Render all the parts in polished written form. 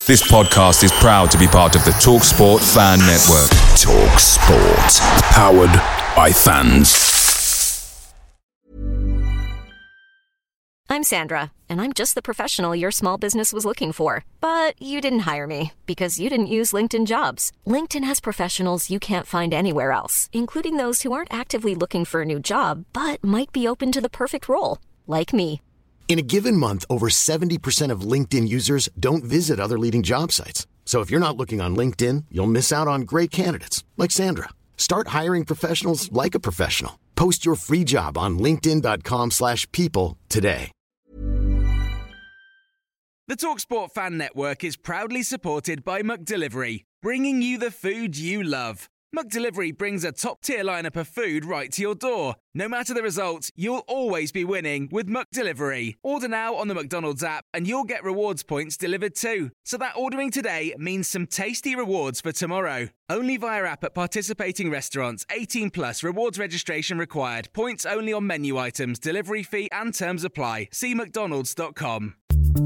This podcast is proud to be part of the TalkSport Fan Network. TalkSport. Powered by fans. I'm Sandra, and I'm just the professional your small business was looking for. But you didn't hire me because you didn't use LinkedIn Jobs. LinkedIn has professionals you can't find anywhere else, including those who aren't actively looking for a new job, but might be open to the perfect role, like me. In a given month, over 70% of LinkedIn users don't visit other leading job sites. So if you're not looking on LinkedIn, you'll miss out on great candidates like Sandra. Start hiring professionals like a professional. Post your free job on linkedin.com/people today. The TalkSport Fan Network is proudly supported by McDelivery, bringing you the food you love. McDelivery brings a top-tier lineup of food right to your door. No matter the result, you'll always be winning with McDelivery. Order now on the McDonald's app and you'll get rewards points delivered too. So that ordering today means some tasty rewards for tomorrow. Only via app at participating restaurants. 18 plus. Rewards registration required. Points only on menu items. Delivery fee and terms apply. See mcdonalds.com.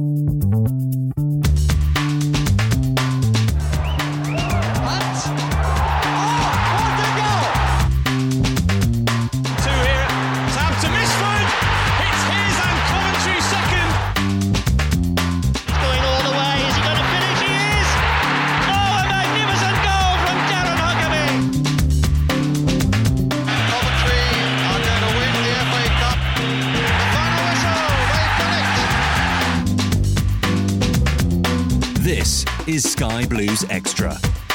This is Sky Blues Extra.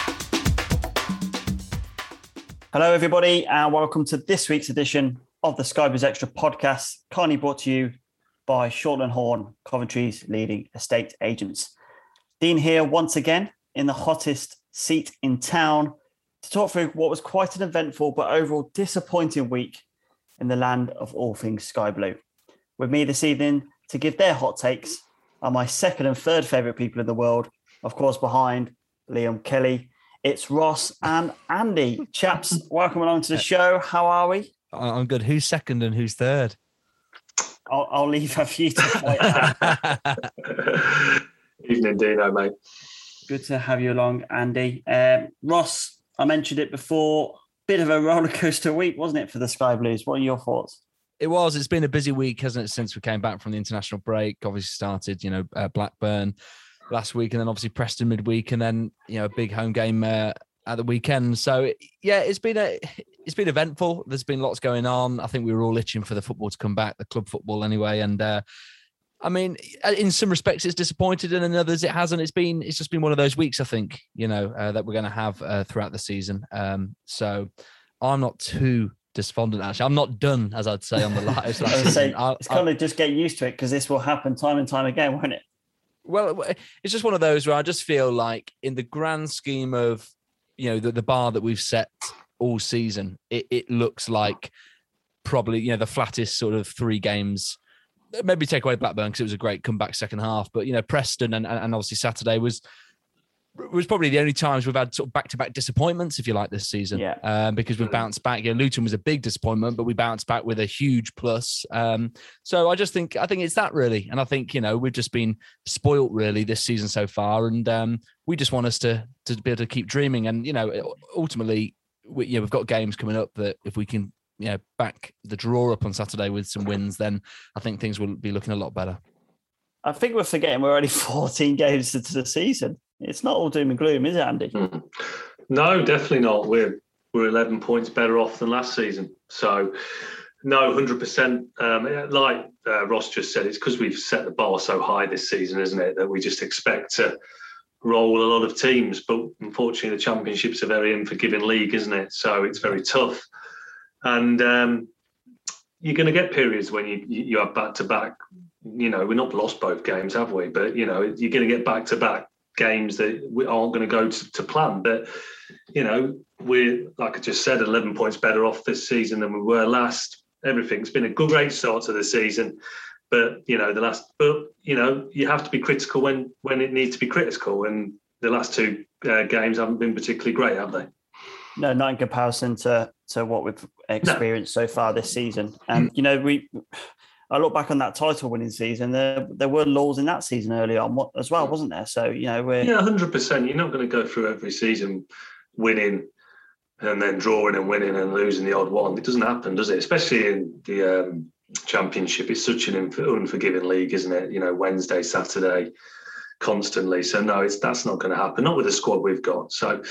Hello, everybody, and welcome to this week's edition of the Sky Blues Extra podcast, kindly brought to you by Shortland Horn, Coventry's leading estate agents. Dean here once again in the hottest seat in town to talk through what was quite an eventful but overall disappointing week in the land of all things Sky Blue. With me this evening to give their hot takes are my second and third favourite people in the world, of course, behind Liam Kelly. It's Ross and Andy. Chaps, welcome along to the show. How are we? I'm good. Who's second and who's third? I'll leave a few to point. Evening, Dino, mate. Good to have you along, Andy. Ross, I mentioned it before, bit of a rollercoaster week, wasn't it, for the Sky Blues? What are your thoughts? It was. It's been a busy week, hasn't it, since we came back from the international break? Obviously started, Blackburn last week and then obviously Preston midweek and then, a big home game at the weekend. So, it's been eventful. There's been lots going on. I think we were all itching for the football to come back, the club football anyway. And, in some respects, it's disappointed and in others it hasn't. It's just been one of those weeks, I think, that we're going to have throughout the season. So I'm not too despondent, actually. I'm not done, as I'd say on the live. It's kind of just get used to it because this will happen time and time again, won't it? Well, it's just one of those where I just feel like in the grand scheme of, the bar that we've set all season, it looks like probably, the flattest sort of 3 games. Maybe take away Blackburn because it was a great comeback second half. But, Preston and obviously Saturday was probably the only times we've had sort of back-to-back disappointments, if you like, this season. Yeah. Because we've bounced back. Luton was a big disappointment, but we bounced back with a huge plus. So I think it's that really. And I think, we've just been spoilt really this season so far. And we just want us to be able to keep dreaming. And, ultimately, we've got games coming up that if we can, back the draw up on Saturday with some wins, then I think things will be looking a lot better. I think we're forgetting we're only 14 games into the season. It's not all doom and gloom, is it, Andy? No, definitely not. We're 11 points better off than last season. So, no, 100%. Like Ross just said, it's because we've set the bar so high this season, isn't it, that we just expect to roll a lot of teams. But unfortunately, the Championship's a very unforgiving league, isn't it? So it's very tough. And you're going to get periods when you have back-to-back. We've not lost both games, have we? But, you're going to get back-to-back games that we aren't going to go to plan. But, we're, like I just said, 11 points better off this season than we were last. Everything's been a great start to the season. But, you have to be critical when it needs to be critical. And the last 2 games haven't been particularly great, have they? No, not in comparison to what we've experienced so far this season. And, I look back on that title-winning season. There were lulls in that season early on as well, wasn't there? So, we're 100%. You're not going to go through every season winning and then drawing and winning and losing the odd one. It doesn't happen, does it? Especially in the Championship. It's such an unforgiving league, isn't it? Wednesday, Saturday, constantly. So no, that's not going to happen. Not with the squad we've got. So,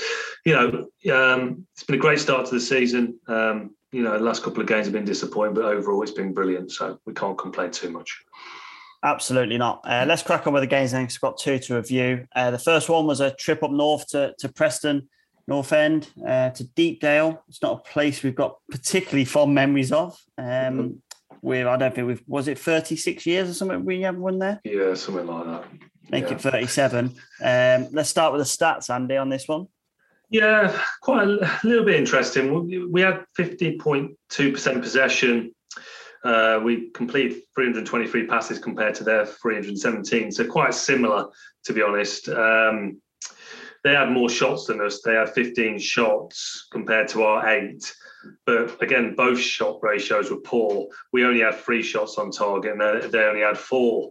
it's been a great start to the season. The last couple of games have been disappointing, but overall it's been brilliant. So we can't complain too much. Absolutely not. Let's crack on with the games then. We've got two to review. The first one was a trip up north to Preston North End, to Deepdale. It's not a place we've got particularly fond memories of. I don't think was it 36 years or something we haven't won there? Yeah, something like that. Make it 37. Let's start with the stats, Andy, on this one. Yeah, quite a little bit interesting. We had 50.2% possession. We completed 323 passes compared to their 317. So quite similar, to be honest. They had more shots than us. They had 15 shots compared to our 8. But again, both shot ratios were poor. We only had 3 shots on target and they only had 4.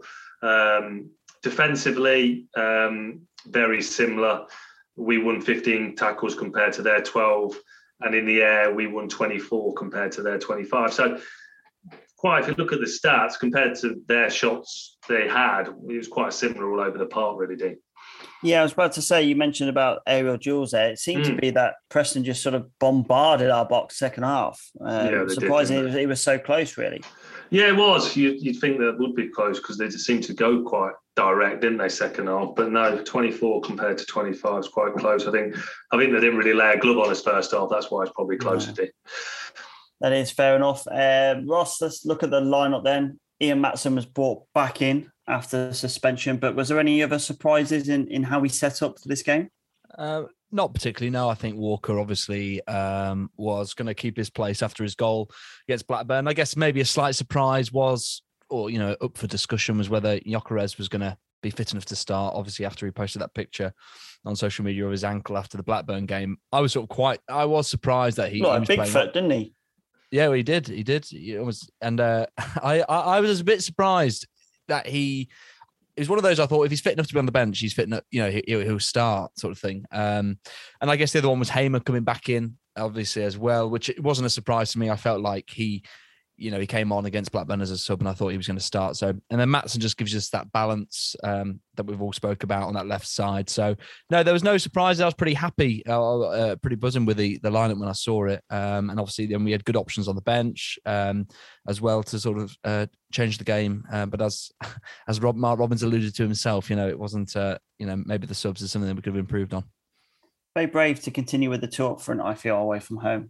Defensively, very similar. We won 15 tackles compared to their 12. And in the air, we won 24 compared to their 25. So if you look at the stats, compared to their shots they had, it was quite similar all over the park, really, Dean. Yeah, I was about to say, you mentioned about aerial duels there. It seemed to be that Preston just sort of bombarded our box second half. Surprisingly, it was so close, really. Yeah, it was. You'd think that would be close because they just seemed to go quite direct, didn't they, second half? But no, 24 compared to 25 is quite close. I think they didn't really lay a glove on us first half. That's why it's probably closer, Dean. That is fair enough. Ross, let's look at the lineup then. Ian Maatsen was brought back in after suspension, but was there any other surprises in how we set up for this game? Not particularly, no. I think Walker obviously was going to keep his place after his goal against Blackburn. I guess maybe a slight surprise was, up for discussion, was whether Gyökeres was going to be fit enough to start, obviously after he posted that picture on social media of his ankle after the Blackburn game. I was surprised that he was big foot, didn't he? Yeah, well, he did. It was, and I was a bit surprised that he is one of those. I thought if he's fit enough to be on the bench, he's fit enough. He'll start, sort of thing. And I guess the other one was Hamer coming back in, obviously as well, which it wasn't a surprise to me. I felt like he came on against Blackburn as a sub, and I thought he was going to start. So, and then Maatsen just gives us that balance that we've all spoke about on that left side. So, no, there was no surprise. I was pretty happy, pretty buzzing with the lineup when I saw it. And obviously, then we had good options on the bench as well to sort of change the game. But as Mark Robins alluded to himself, it wasn't, maybe the subs is something that we could have improved on. Very brave to continue with the 2 up front, I feel, away from home.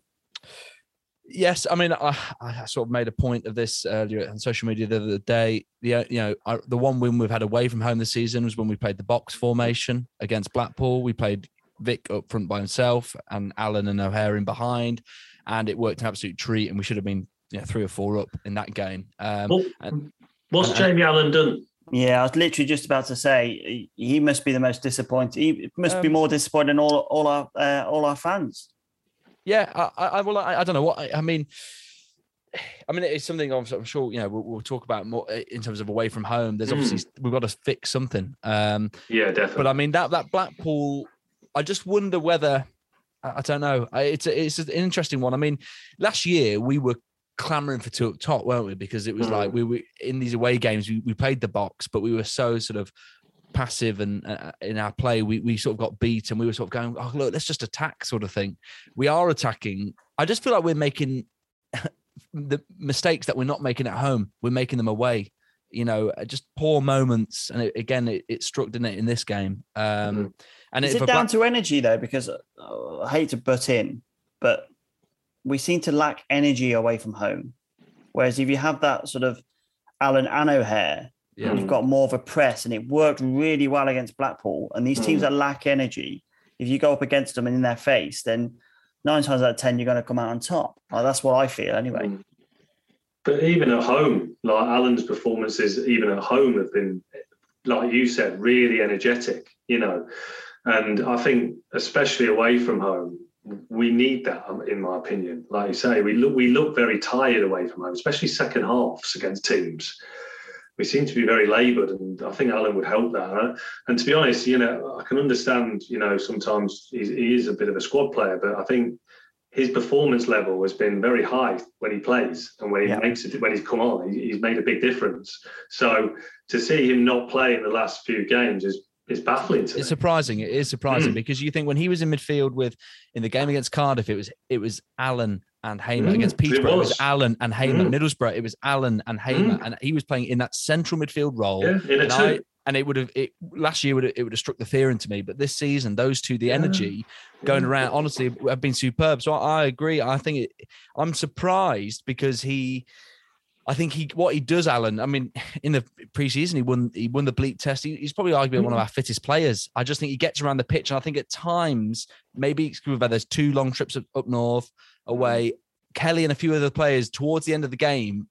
Yes, I mean, I sort of made a point of this earlier on social media the other day. The one win we've had away from home this season was when we played the box formation against Blackpool. We played Vic up front by himself and Allen and O'Hare in behind, and it worked an absolute treat. And we should have been 3 or 4 up in that game. What's Jamie Allen done? Yeah, I was literally just about to say he must be the most disappointed. He must be more disappointed than all our fans. Yeah, I don't know what I mean. It's something I'm sure we'll talk about more in terms of away from home. There's obviously we've got to fix something. Yeah, definitely. But I mean that Blackpool, I just wonder whether I don't know. It's an interesting one. I mean, last year we were clamoring for 2 up top, weren't we? Because it was like we were in these away games. We played the box, but we were so sort of passive and in our play we sort of got beat and we were sort of going, oh look, let's just attack, sort of thing. We are attacking. I just feel like we're making the mistakes that we're not making at home, we're making them away, just poor moments. And it struck, didn't it, in this game? And is it down to energy though? Because I hate to butt in, but we seem to lack energy away from home, whereas if you have that sort of Allen and O'Hare, you've got more of a press, and it worked really well against Blackpool. And these teams that lack energy, if you go up against them and in their face, then 9 times out of 10, you're going to come out on top. That's what I feel anyway. But even at home, like Allen's performances, even at home have been, like you said, really energetic, And I think, especially away from home, we need that, in my opinion. Like you say, we look very tired away from home, especially second halves against teams. We seem to be very laboured, and I think Alan would help that. And to be honest, I can understand, sometimes he is a bit of a squad player, but I think his performance level has been very high when he plays, and when when he's come on, he's made a big difference. So to see him not play in the last few games is baffling to me. It's surprising. It is surprising because you think when he was in midfield in the game against Cardiff, it was Allen and Hamer. Against Peterborough, it was Allen and Hamer. Middlesbrough, it was Allen and Hamer, and he was playing in that central midfield role. Yeah, and it would have last year it would have struck the fear into me, but this season those two, the energy going around, honestly, have been superb. So I agree. I think I'm surprised because what he does, Alan. I mean, in the preseason, he won the bleep test. He's probably arguably one of our fittest players. I just think he gets around the pitch, and I think at times maybe it's about there's 2 long trips up north away. Kelly and a few other players towards the end of the game,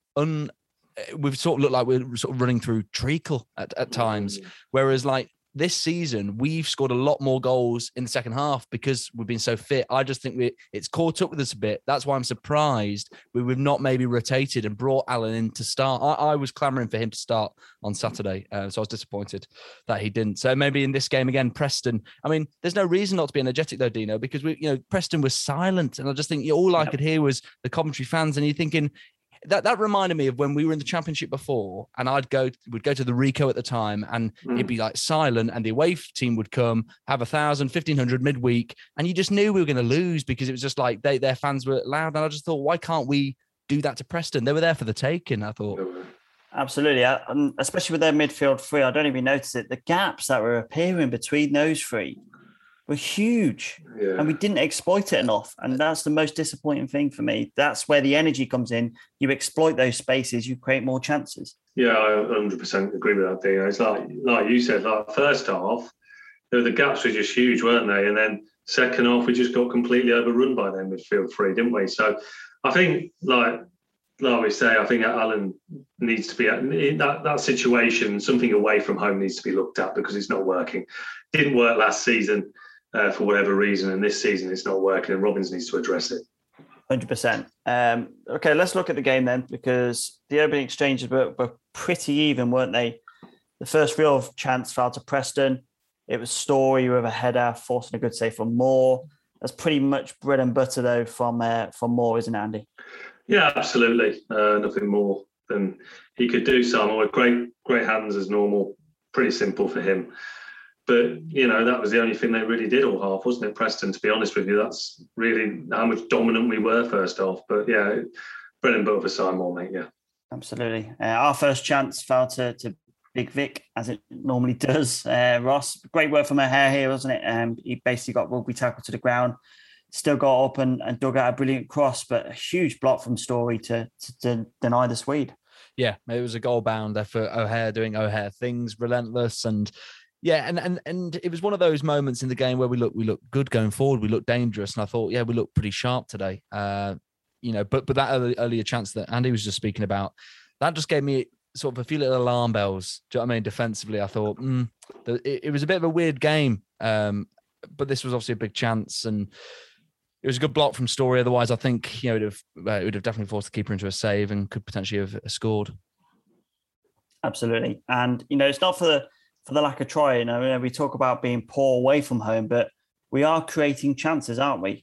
we've sort of looked like we're sort of running through treacle at times. Whereas like this season, we've scored a lot more goals in the second half because we've been so fit. I just think it's caught up with us a bit. That's why I'm surprised we've not maybe rotated and brought Alan in to start. I was clamoring for him to start on Saturday, so I was disappointed that he didn't. So maybe in this game again, Preston. I mean, there's no reason not to be energetic though, Dino, because Preston was silent, and I just think all I could hear was the Coventry fans, and you're thinking. That reminded me of when we were in the Championship before, and we'd go to the Rico at the time, and it'd be like silent, and the away team would come, have 1,000, 1,500 midweek, and you just knew we were going to lose because it was just like their fans were loud. And I just thought, why can't we do that to Preston? They were there for the taking, I thought. Absolutely, especially with their midfield three. I don't even notice it. The gaps that were appearing between those three were huge, and we didn't exploit it enough. And that's the most disappointing thing for me. That's where the energy comes in. You exploit those spaces, you create more chances. Yeah, I 100% agree with that, Dino. It's like you said, like first half, the gaps were just huge, weren't they? And then second half, we just got completely overrun by their midfield three, didn't we? So I think, like we say, I think Alan needs to be in that situation. Something away from home needs to be looked at because it's not working. Didn't work last season. For whatever reason, and this season it's not working, and Robins needs to address it. 100%. Okay, let's look at the game then, because the opening exchanges were pretty even, weren't they? The first real chance fell to Preston. It was Story with a header, forcing a good save from Moore. That's pretty much bread and butter, though, from Moore, isn't it, Andy? Yeah, absolutely. Nothing more than he could do. Simon with great hands as normal. Pretty simple for him. But, that was the only thing they really did all half, wasn't it, Preston? To be honest with you, that's really how much dominant we were first half. But, yeah, bread and butter for Simon, mate, yeah. Absolutely. Our first chance fell to Big Vic, as it normally does. Ross, great work from O'Hare here, wasn't it? He basically got rugby tackle to the ground, still got up and dug out a brilliant cross, but a huge block from Story to deny the Swede. Yeah, it was a goal bounder for O'Hare doing O'Hare things, relentless, and yeah, and it was one of those moments in the game where we look good going forward. We look dangerous, and I thought, yeah, we look pretty sharp today. But that earlier chance that Andy was just speaking about, that just gave me sort of a few little alarm bells. Do you know what I mean? Defensively, I thought it was a bit of a weird game, but this was obviously a big chance, and it was a good block from Story. Otherwise, I think it would have definitely forced the keeper into a save and could potentially have scored. Absolutely, and it's not for the lack of trying. We talk about being poor away from home, but we are creating chances, aren't we?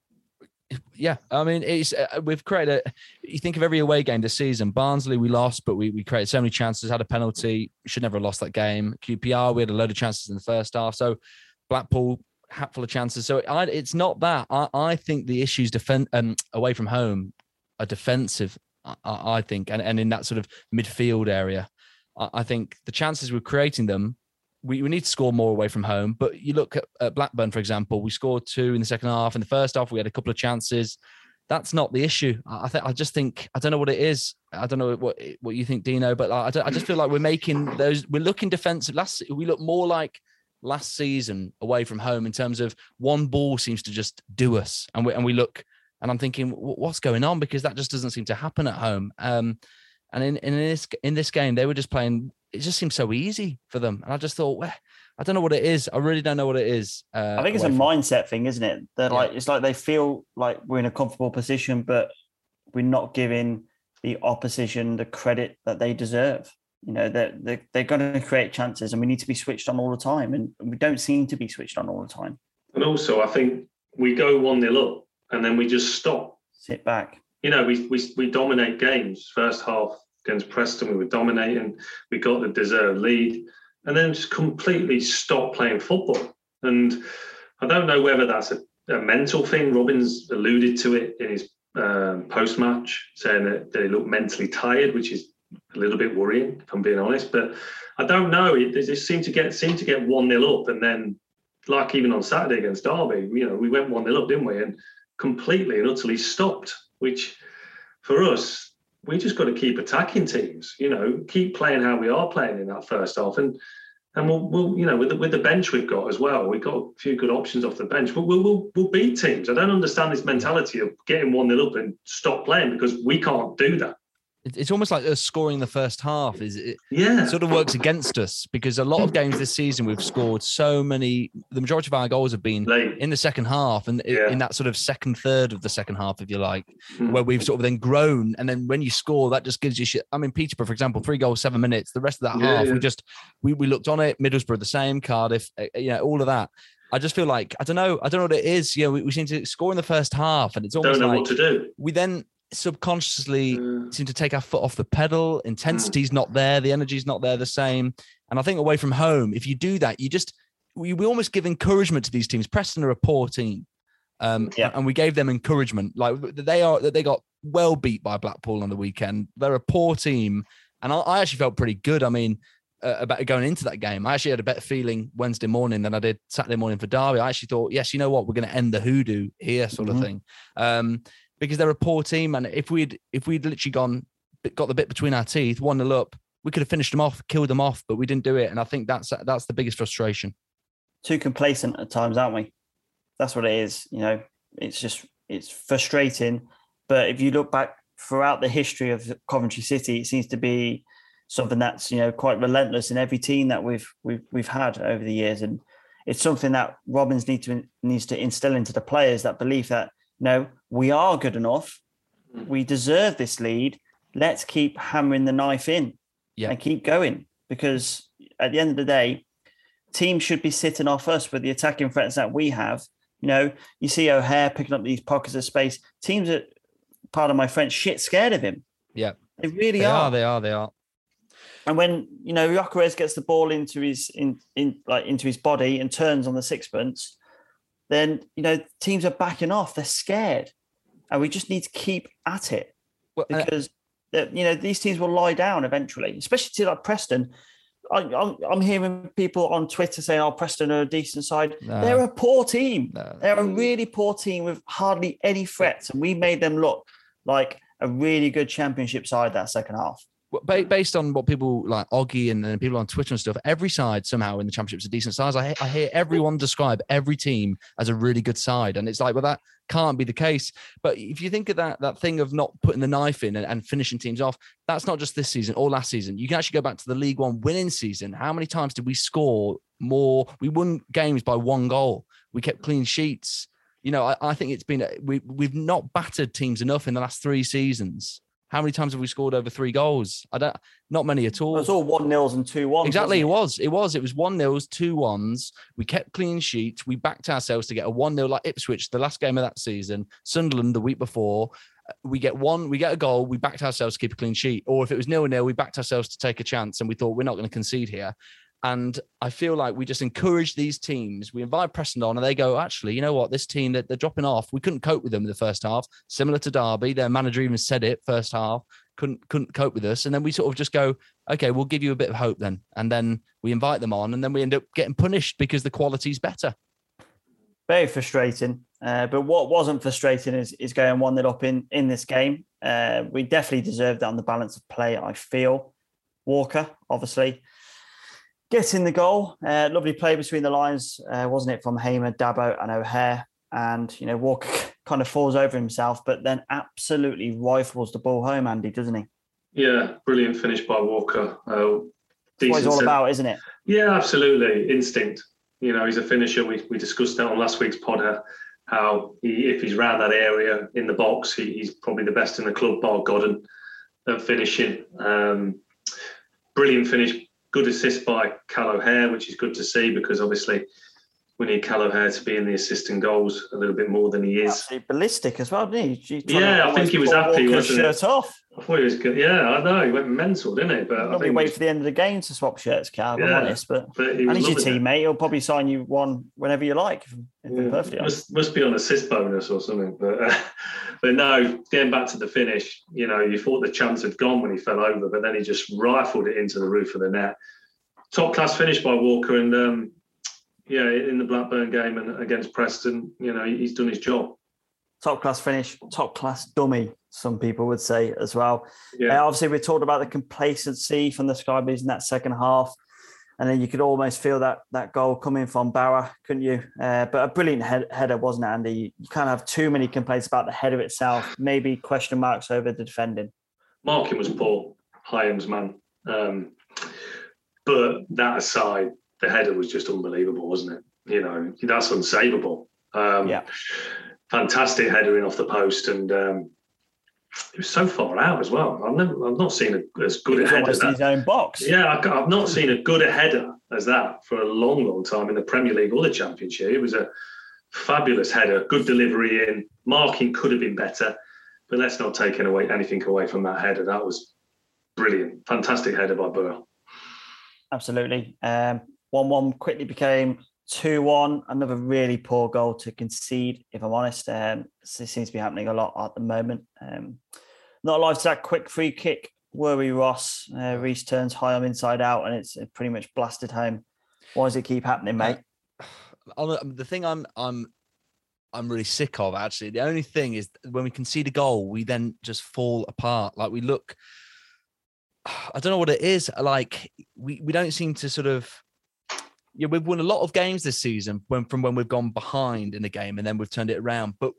Yeah, I mean, we've created you think of every away game this season. Barnsley, we lost, but we created so many chances, had a penalty, should never have lost that game. QPR, we had a load of chances in the first half. So Blackpool, hatful of chances. So it's not that. I think the issues away from home are defensive, I think, and in that sort of midfield area. I think the chances we're creating them, we need to score more away from home. But you look at Blackburn, for example, we scored 2 in the second half. In the first half, we had a couple of chances. That's not the issue. I don't know what it is. I don't know what you think, Dino, but I just feel like we're looking defensive. We look more like last season away from home in terms of one ball seems to just do us. And we look, and I'm thinking, what's going on? Because that just doesn't seem to happen at home. And in this game, they were just playing. It just seemed so easy for them, and I just thought, I don't know what it is. I really don't know what it is. I think it's a mindset thing, isn't it? They're like, it's like they feel like we're in a comfortable position, but we're not giving the opposition the credit that they deserve. You know, they're going to create chances, and we need to be switched on all the time, and we don't seem to be switched on all the time. And also, I think we go 1-0 up, and then we just stop, sit back. You know, we dominate games. First half against Preston, we were dominating. We got the deserved lead, and then just completely stop playing football. And I don't know whether that's a mental thing. Robins alluded to it in his post-match, saying that they look mentally tired, which is a little bit worrying, if I'm being honest. But I don't know. They just seem to get 1-0 up, and then, like even on Saturday against Derby, you know, we went 1-0 up, didn't we? And completely and utterly stopped. Which, for us, we just got to keep attacking teams. You know, keep playing how we are playing in that first half, and we'll you know, with the bench we've got as well, we've got a few good options off the bench. But we'll beat teams. I don't understand this mentality of getting 1-0 up and stop playing, because we can't do that. It's almost like us scoring the first half. It sort of works against us, because a lot of games this season we've scored so many. The majority of our goals have been late in the second half, and in that sort of second third of the second half, if you like, where we've sort of then grown. And then when you score, that just gives you shit. I mean, Peterborough, for example, 3 goals, 7 minutes. The rest of that half, we looked on it. Middlesbrough the same. Cardiff, all of that. I just feel like I don't know what it is. You know, we seem to score in the first half, and it's almost don't know like what to do. We then subconsciously seem to take our foot off the pedal. Intensity's not there, the energy's not there the same. And I think away from home, if you do that, we almost give encouragement to these teams. Preston are a poor team, and we gave them encouragement. Like they got well beat by Blackpool on the weekend. They're a poor team, and I actually felt pretty good. I mean, about going into that game, I actually had a better feeling Wednesday morning than I did Saturday morning for Derby. I actually thought, yes, you know what, we're going to end the hoodoo here, sort of thing. Because they're a poor team, and if we'd literally got the bit between our teeth, 1-0 up, we could have finished them off, killed them off, but we didn't do it. And I think that's the biggest frustration. Too complacent at times, aren't we? That's what it is. You know, it's frustrating. But if you look back throughout the history of Coventry City, it seems to be something that's, you know, quite relentless in every team that we've had over the years, and it's something that Robins needs to instill into the players, that belief that, no, we are good enough. We deserve this lead. Let's keep hammering the knife in and keep going. Because at the end of the day, teams should be sitting off us with the attacking threats that we have. You know, you see O'Hare picking up these pockets of space. Teams are, pardon my French, shit scared of him. Yeah, they really are. They are. And when, you know, Gyökeres gets the ball into his body and turns on the sixpence, then, you know, teams are backing off. They're scared. And we just need to keep at it, because, you know, these teams will lie down eventually, especially to like Preston. I'm hearing people on Twitter saying, oh, Preston are a decent side. No. They're a poor team. No. They're a really poor team with hardly any threats. And we made them look like a really good championship side that second half. Based on what people like Oggy and people on Twitter and stuff, every side somehow in the championship is a decent size. I hear everyone describe every team as a really good side, and it's like, well, that can't be the case. But if you think of that thing of not putting the knife in and finishing teams off, that's not just this season or last season. You can actually go back to the League One winning season. How many times did we score more? We won games by 1 goal. We kept clean sheets. You know, I think it's been we've not battered teams enough in the last 3 seasons. How many times have we scored over 3 goals? Not many at all. It was all 1-0s and 2-1s. Exactly, it was 1-0s, 2-1s. We kept clean sheets. We backed ourselves to get a 1-0 like Ipswich, the last game of that season. Sunderland the week before. We get a goal. We backed ourselves to keep a clean sheet. Or if it was 0-0, we backed ourselves to take a chance, and we thought we're not going to concede here. And I feel like we just encourage these teams. We invite Preston on, and they go, actually, you know what? This team, they're dropping off. We couldn't cope with them in the first half. Similar to Derby, their manager even said it first half. Couldn't cope with us. And then we sort of just go, okay, we'll give you a bit of hope then. And then we invite them on, and then we end up getting punished because the quality's better. Very frustrating. But what wasn't frustrating is going 1-0 up in this game. We definitely deserved that on the balance of play, I feel. Walker, obviously, getting the goal. Lovely play between the lines, wasn't it, from Hamer, Dabo and O'Hare. And, you know, Walker kind of falls over himself, but then absolutely rifles the ball home, Andy, doesn't he? Yeah, brilliant finish by Walker. That's what it's all about, isn't it? Yeah, absolutely. Instinct. You know, he's a finisher. We discussed that on last week's pod, how if he's around that area in the box, he's probably the best in the club, bar Godden, at finishing. Brilliant finish. Good assist by Cal O'Hare, which is good to see because obviously we need Cal O'Hare to be in the assisting goals a little bit more than he is. Absolutely ballistic as well, didn't he? I think he was happy, wasn't shirt off. I thought he was good. Yeah, I know. He went mental, didn't he? But Probably wait for the end of the game to swap shirts, Cal, I'm honest. But and he's your teammate. He'll probably sign you one whenever you like. Perfectly must be on assist bonus or something. But no, getting back to the finish, you know, you thought the chance had gone when he fell over, but then he just rifled it into the roof of the net. Top class finish by Walker, and in the Blackburn game and against Preston, you know, he's done his job. Top class finish, top class dummy, some people would say as well. Yeah. Obviously, we talked about the complacency from the Sky Blues in that second half, and then you could almost feel that goal coming from Bauer, couldn't you? But a brilliant header, wasn't it, Andy? You can't have too many complaints about the header itself. Maybe question marks over the defending. Marking was poor, Hyam's man. But that aside, the header was just unbelievable, wasn't it? You know, that's unsavable. Fantastic header in off the post, and it was so far out as well. I've not seen as good a header. In his own box. Yeah, I've not seen a good a header as that for a long, long time in the Premier League or the Championship. It was a fabulous header, good delivery in. Marking could have been better, but let's not take anything away from that header. That was brilliant, fantastic header by Burrell. Absolutely. 1-1 quickly became 2-1, another really poor goal to concede, if I'm honest. This seems to be happening a lot at the moment. Not alive to that quick free kick. Worry Ross. Reece turns Hyam inside out and it's pretty much blasted home. Why does it keep happening, mate? The thing I'm really sick of, actually, the only thing is when we concede a goal, we then just fall apart. Like we look, I don't know what it is. Like we don't seem to sort of, we've won a lot of games this season from when we've gone behind in a game and then we've turned it around. But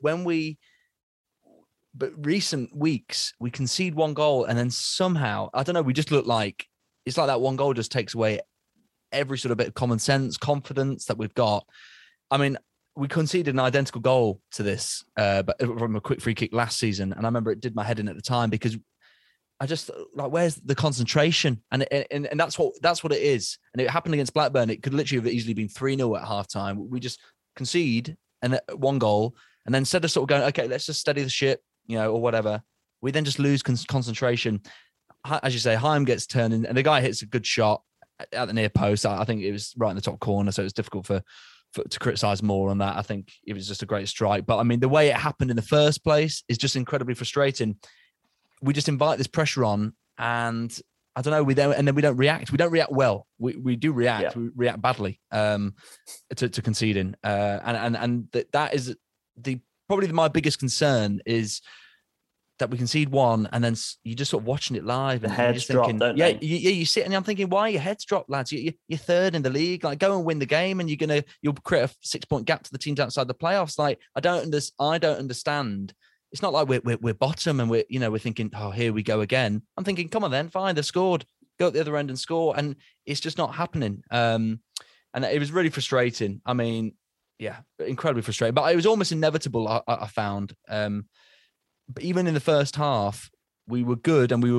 recent weeks, we concede one goal and then somehow, I don't know, we just look like, it's like that one goal just takes away every sort of bit of common sense, confidence that we've got. I mean, we conceded an identical goal to this but from a quick free kick last season. And I remember it did my head in at the time because I just like, where's the concentration? And that's what it is. And it happened against Blackburn. It could literally have easily been 3-0 at halftime. We just concede and one goal. And then instead of sort of going, okay, let's just steady the ship, or whatever, we then just lose concentration. As you say, Hyam gets turned in, and the guy hits a good shot at the near post. I think it was right in the top corner. So it was difficult to criticize more on that. I think it was just a great strike. But I mean, the way it happened in the first place is just incredibly frustrating. We just invite this pressure on, and I don't know. We don't react. We don't react well. We do react. Yeah. We react badly to conceding, and that is probably my biggest concern is that we concede one, and then you just sort of watching it live, and the heads drop, thinking, don't they? You sit and I'm thinking, why are your heads dropped, lads? You're third in the league. Like, go and win the game, and you'll create a 6-point gap to the teams outside the playoffs. Like, I don't understand. It's not like we're bottom and we're thinking, oh, here we go again. I'm thinking, come on then, fine, they've scored. Go at the other end and score. And it's just not happening. And it was really frustrating. I mean, yeah, incredibly frustrating. But it was almost inevitable, I found. But even in the first half, we were good and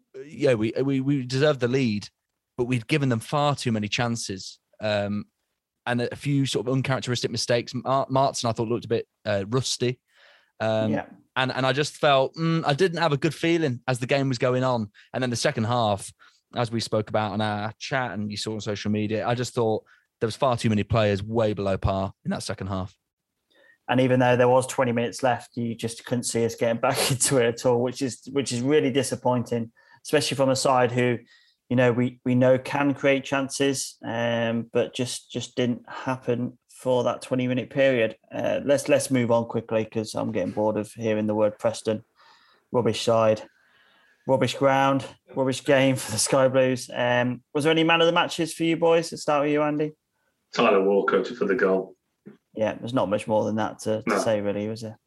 we deserved the lead, but we'd given them far too many chances. And a few sort of uncharacteristic mistakes. Martin, I thought, looked a bit rusty. And I just felt I didn't have a good feeling as the game was going on. And then the second half, as we spoke about in our chat and you saw on social media, I just thought there was far too many players way below par in that second half. And even though there was 20 minutes left, you just couldn't see us getting back into it at all, which is really disappointing, especially from a side who, we know can create chances, but just didn't happen for that 20-minute period. Let's move on quickly because I'm getting bored of hearing the word Preston. Rubbish side, rubbish ground, rubbish game for the Sky Blues. Was there any man of the matches for you boys? Let's start with you, Andy. Tyler Walker for the goal. Yeah, there's not much more than that to say, really, was there?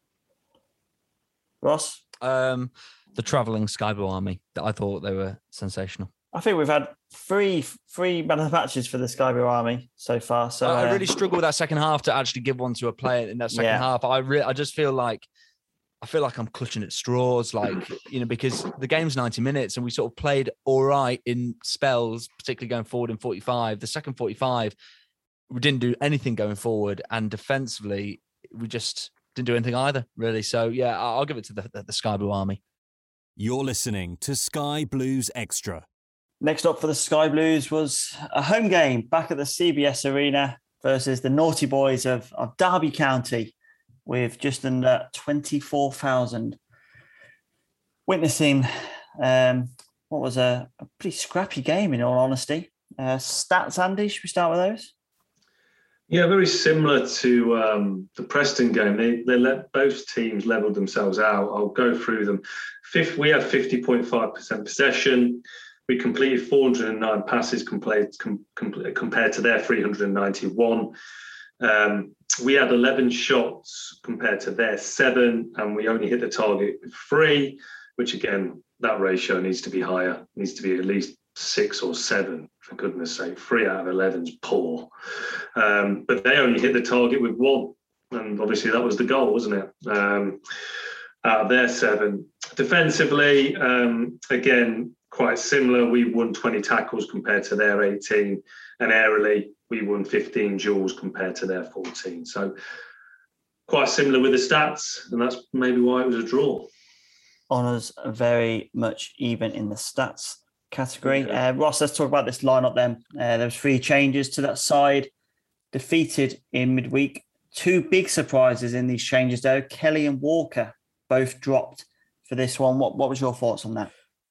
Ross? The travelling Sky Blue army. I thought they were sensational. I think we've had three man of the matches for the Sky Blue Army so far. So I really struggle with that second half to actually give one to a player in that second half. I just feel like I'm clutching at straws, because the game's 90 minutes and we sort of played all right in spells, particularly going forward in 45. The second 45, we didn't do anything going forward, and defensively, we just didn't do anything either, really. So, yeah, I'll give it to the Sky Blue Army. You're listening to Sky Blues Extra. Next up for the Sky Blues was a home game back at the CBS Arena versus the Naughty Boys of Derby County, with just under 24,000 witnessing what was a pretty scrappy game, in all honesty. Stats, Andy, should we start with those? Yeah, very similar to the Preston game. They let both teams level themselves out. I'll go through them. We had 50.5% possession. We completed 409 passes compared to their 391. We had 11 shots compared to their 7, and we only hit the target with 3, which again, that ratio needs to be higher. It needs to be at least 6 or 7, for goodness sake. 3 out of 11 is poor. But they only hit the target with 1, and obviously that was the goal, wasn't it? Out of their 7. Defensively, again, quite similar. We won 20 tackles compared to their 18, and aerially, we won 15 duels compared to their 14. So quite similar with the stats, and that's maybe why it was a draw. Honours very much even in the stats category. Ross, let's talk about this lineup then. There was 3 changes to that side. Defeated in midweek. 2 big surprises in these changes, though. Kelly and Walker both dropped for this one. What was your thoughts on that?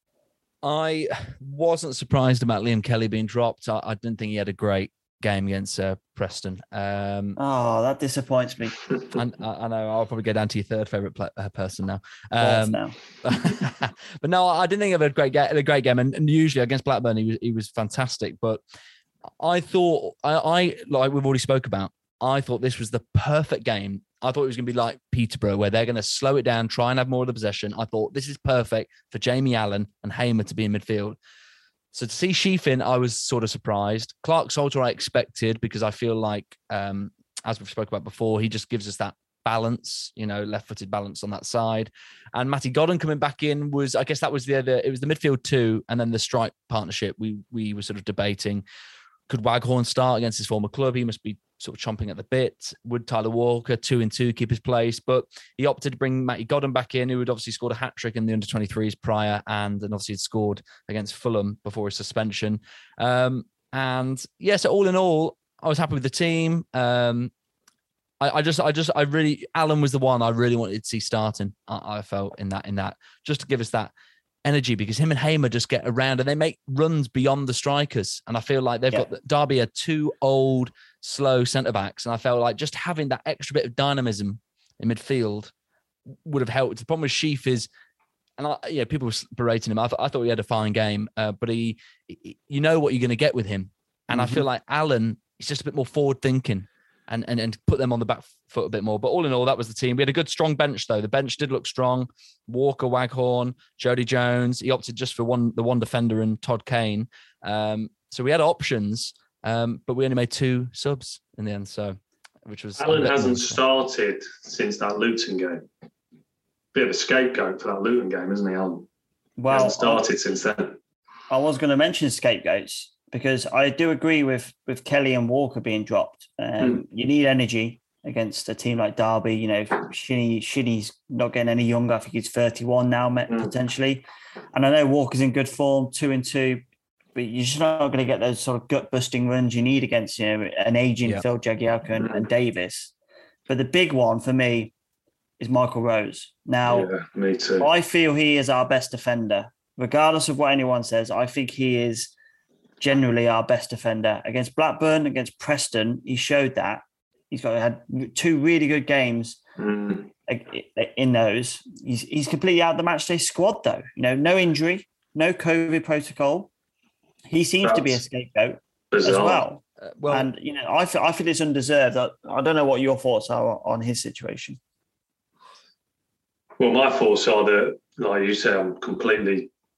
I wasn't surprised about Liam Kelly being dropped. I didn't think he had a great game against Preston. That disappoints me. I know. I'll probably go down to your third favourite person now. Now. But no, I didn't think of a great game. And usually against Blackburn, he was fantastic. But I thought, I like we've already spoke about, I thought this was the perfect game. I thought it was going to be like Peterborough, where they're going to slow it down, try and have more of the possession. I thought this is perfect for Jamie Allen and Hamer to be in midfield. So to see Sheafin, I was sort of surprised. Clarke-Salter, I expected, because I feel like, as we've spoken about before, he just gives us that balance, left-footed balance on that side. And Matty Godden coming back in was, I guess that was it was the midfield 2, and then the strike partnership. We were sort of debating, could Waghorn start against his former club? He must be sort of chomping at the bit. Would Tyler Walker 2-2 keep his place? But he opted to bring Matty Godden back in, who had obviously scored a hat-trick in the under-23s prior, and obviously had scored against Fulham before his suspension. So all in all, I was happy with the team. Allen was the one I really wanted to see starting. I felt in that, just to give us that energy, because him and Hamer just get around and they make runs beyond the strikers. And I feel like they've got Derby are 2 old, slow centre-backs. And I felt like just having that extra bit of dynamism in midfield would have helped. The problem with Sheaf is, and people were berating him. I thought he had a fine game, but you know what you're going to get with him. And I feel like Allen is just a bit more forward-thinking and put them on the back foot a bit more. But all in all, that was the team. We had a good, strong bench, though. The bench did look strong. Walker, Waghorn, Jody Jones. He opted just for the one defender and Todd Kane. So we had options, but we only made 2 subs in the end. So, which was Allen hasn't started since that Luton game. Bit of a scapegoat for that Luton game, isn't he, Allen? Well, he hasn't started since then. I was going to mention scapegoats, because I do agree with Kelly and Walker being dropped. You need energy against a team like Derby. Shinny's not getting any younger. I think he's 31 now, potentially. And I know Walker's in good form, 2-2, but you're just not going to get those sort of gut-busting runs you need against an aging Phil Jagielka and Davis. But the big one for me is Michael Rose. Now, me too. I feel he is our best defender. Regardless of what anyone says, I think he is generally our best defender. Against Blackburn, against Preston, he showed that. He's had 2 really good games in those. He's completely out of the matchday squad, though. No injury, no COVID protocol. He seems to be a scapegoat as well. And I feel it's undeserved. I don't know what your thoughts are on his situation. Well, my thoughts are that, like you say, I'm completely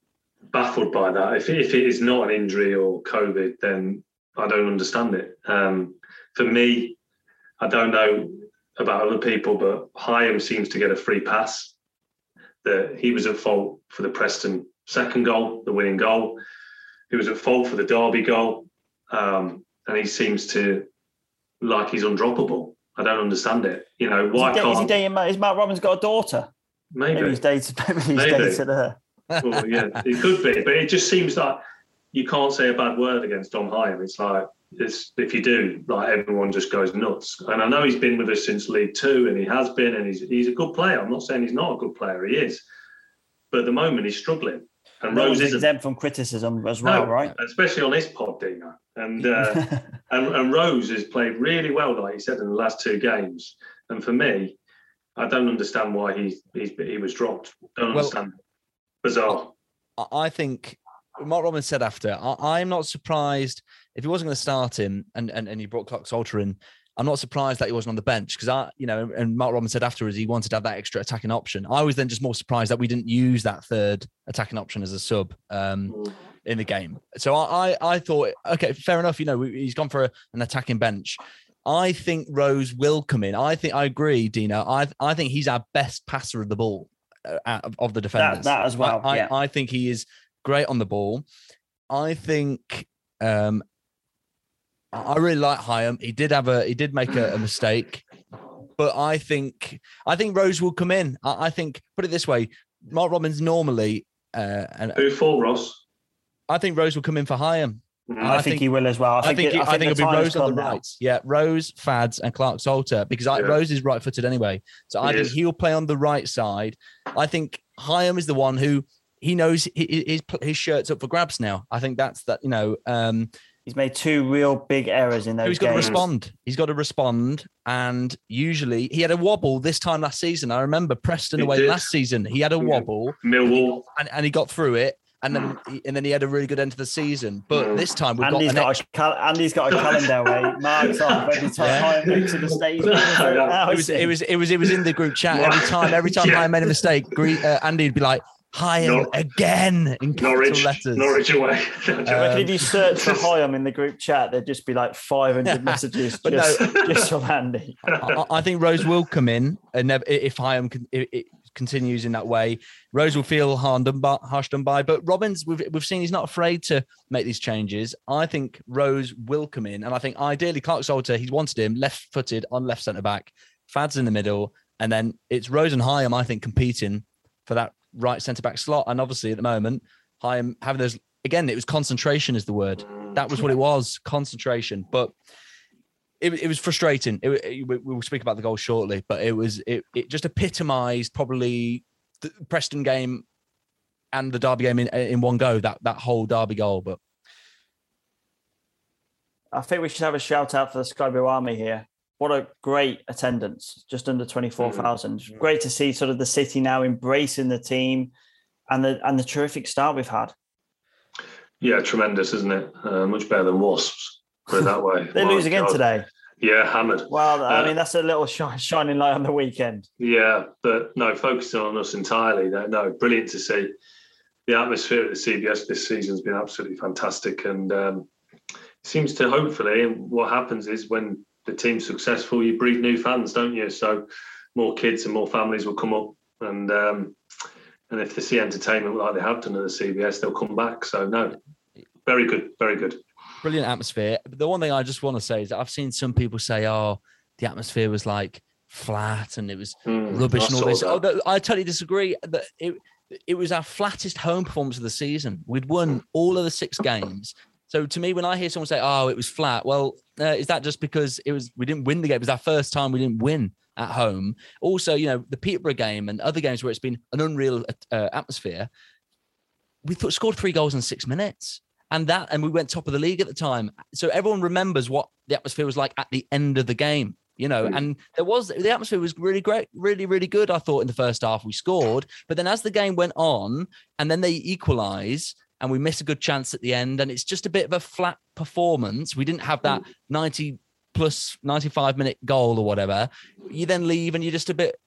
baffled by that. If it is not an injury or COVID, then I don't understand it. For me, I don't know about other people, but Hyam seems to get a free pass. That he was at fault for the Preston second goal, the winning goal. He was at fault for the Derby goal, and he seems to like he's undroppable. I don't understand it. You know, why is he dating? Is Matt Robbins got a daughter? Maybe he's dated. Maybe he's dated her. Well, yeah, it could be, but it just seems like you can't say a bad word against Dom Hyam. It's like if you do, like everyone just goes nuts. And I know he's been with us since League Two, and he has been, and he's a good player. I'm not saying he's not a good player. He is, but at the moment he's struggling. And Rose isn't exempt from criticism as well, right? Especially on this pod, Dino. And and Rose has played really well, like you said, in the last 2 games. And for me, I don't understand why he was dropped. Don't understand. Bizarre. I think Mark Robbins said after, I'm not surprised if he wasn't going to start him and he brought Clarke-Salter in. I'm not surprised that he wasn't on the bench because and Mark Robbins said afterwards he wanted to have that extra attacking option. I was then just more surprised that we didn't use that third attacking option as a sub in the game. So I thought, okay, fair enough. He's gone for an attacking bench. I think Rose will come in. I agree, Dino. I think he's our best passer of the ball of the defenders. That as well. I think he is great on the ball. I think I really like Hyam. He did make a mistake, but I think Rose will come in. I think, put it this way, Mark Robbins normally who for Ross? I think Rose will come in for Hyam. I think he will as well. I think it'll be Rose on the right. Yeah, Rose, Fads, and Clarke-Salter because Rose is right-footed anyway. So I think he'll play on the right side. I think Hyam is the one who he knows his shirt's up for grabs now. I think that's that. He's made 2 real big errors in those games. He's got to respond. He's got to respond. And usually he had a wobble this time last season. I remember Preston away last season. He had a wobble. Millwall. And he got through it. And then he had a really good end to the season. But this time we've Andy's got a calendar where he marks off every time Hyam makes a mistake. It was in the group chat every time Hyam made a mistake. Andy'd be like, Hyam again in capital letters. Norwich away. If you search for Hyam in the group chat, there'd just be like 500 messages just from Andy. I think Rose will come in, and if Hyam continues in that way, Rose will feel harsh done by. But Robbins, we've seen he's not afraid to make these changes. I think Rose will come in, and I think ideally Clarke-Salter, he's wanted him left-footed on left centre back, Fads in the middle, and then it's Rose and Hyam, I think, competing for that right centre-back slot. And obviously at the moment, Hyam having those, again, it was concentration is the word. That was what it was, concentration. But it was frustrating. We'll speak about the goal shortly, but it just epitomised probably the Preston game and the Derby game in one go, that whole Derby goal. But I think we should have a shout out for the Sky Blue Army here. What a great attendance, just under 24,000. Great to see sort of the city now embracing the team and the terrific start we've had. Yeah, tremendous, isn't it? Much better than Wasps, put it that way. They lose again today. Yeah, hammered. Well, I mean, that's a little shining light on the weekend. Yeah, but no, focusing on us entirely. No, brilliant to see. The atmosphere at the CBS this season has been absolutely fantastic. And seems to hopefully, and what happens is when the team's successful, you breed new fans, don't you? So more kids and more families will come up, and if they see entertainment like they have done at the CBS, they'll come back. So no, very good, very good. Brilliant atmosphere. The one thing I just want to say is that I've seen some people say, "Oh, the atmosphere was like flat and it was rubbish and all this." I totally disagree. That it was our flattest home performance of the season. We'd won all of the 6 games. So to me, when I hear someone say, "Oh, it was flat," well, is that just because we didn't win the game? It was our first time we didn't win at home. Also, the Peterborough game and other games where it's been an unreal atmosphere. We scored 3 goals in 6 minutes, and we went top of the league at the time. So everyone remembers what the atmosphere was like at the end of the game. And the atmosphere was really great, really, really good. I thought in the first half we scored, but then as the game went on, and then they equalise. And we miss a good chance at the end. And it's just a bit of a flat performance. We didn't have that 90 plus 95 minute goal or whatever. You then leave and you're just a bit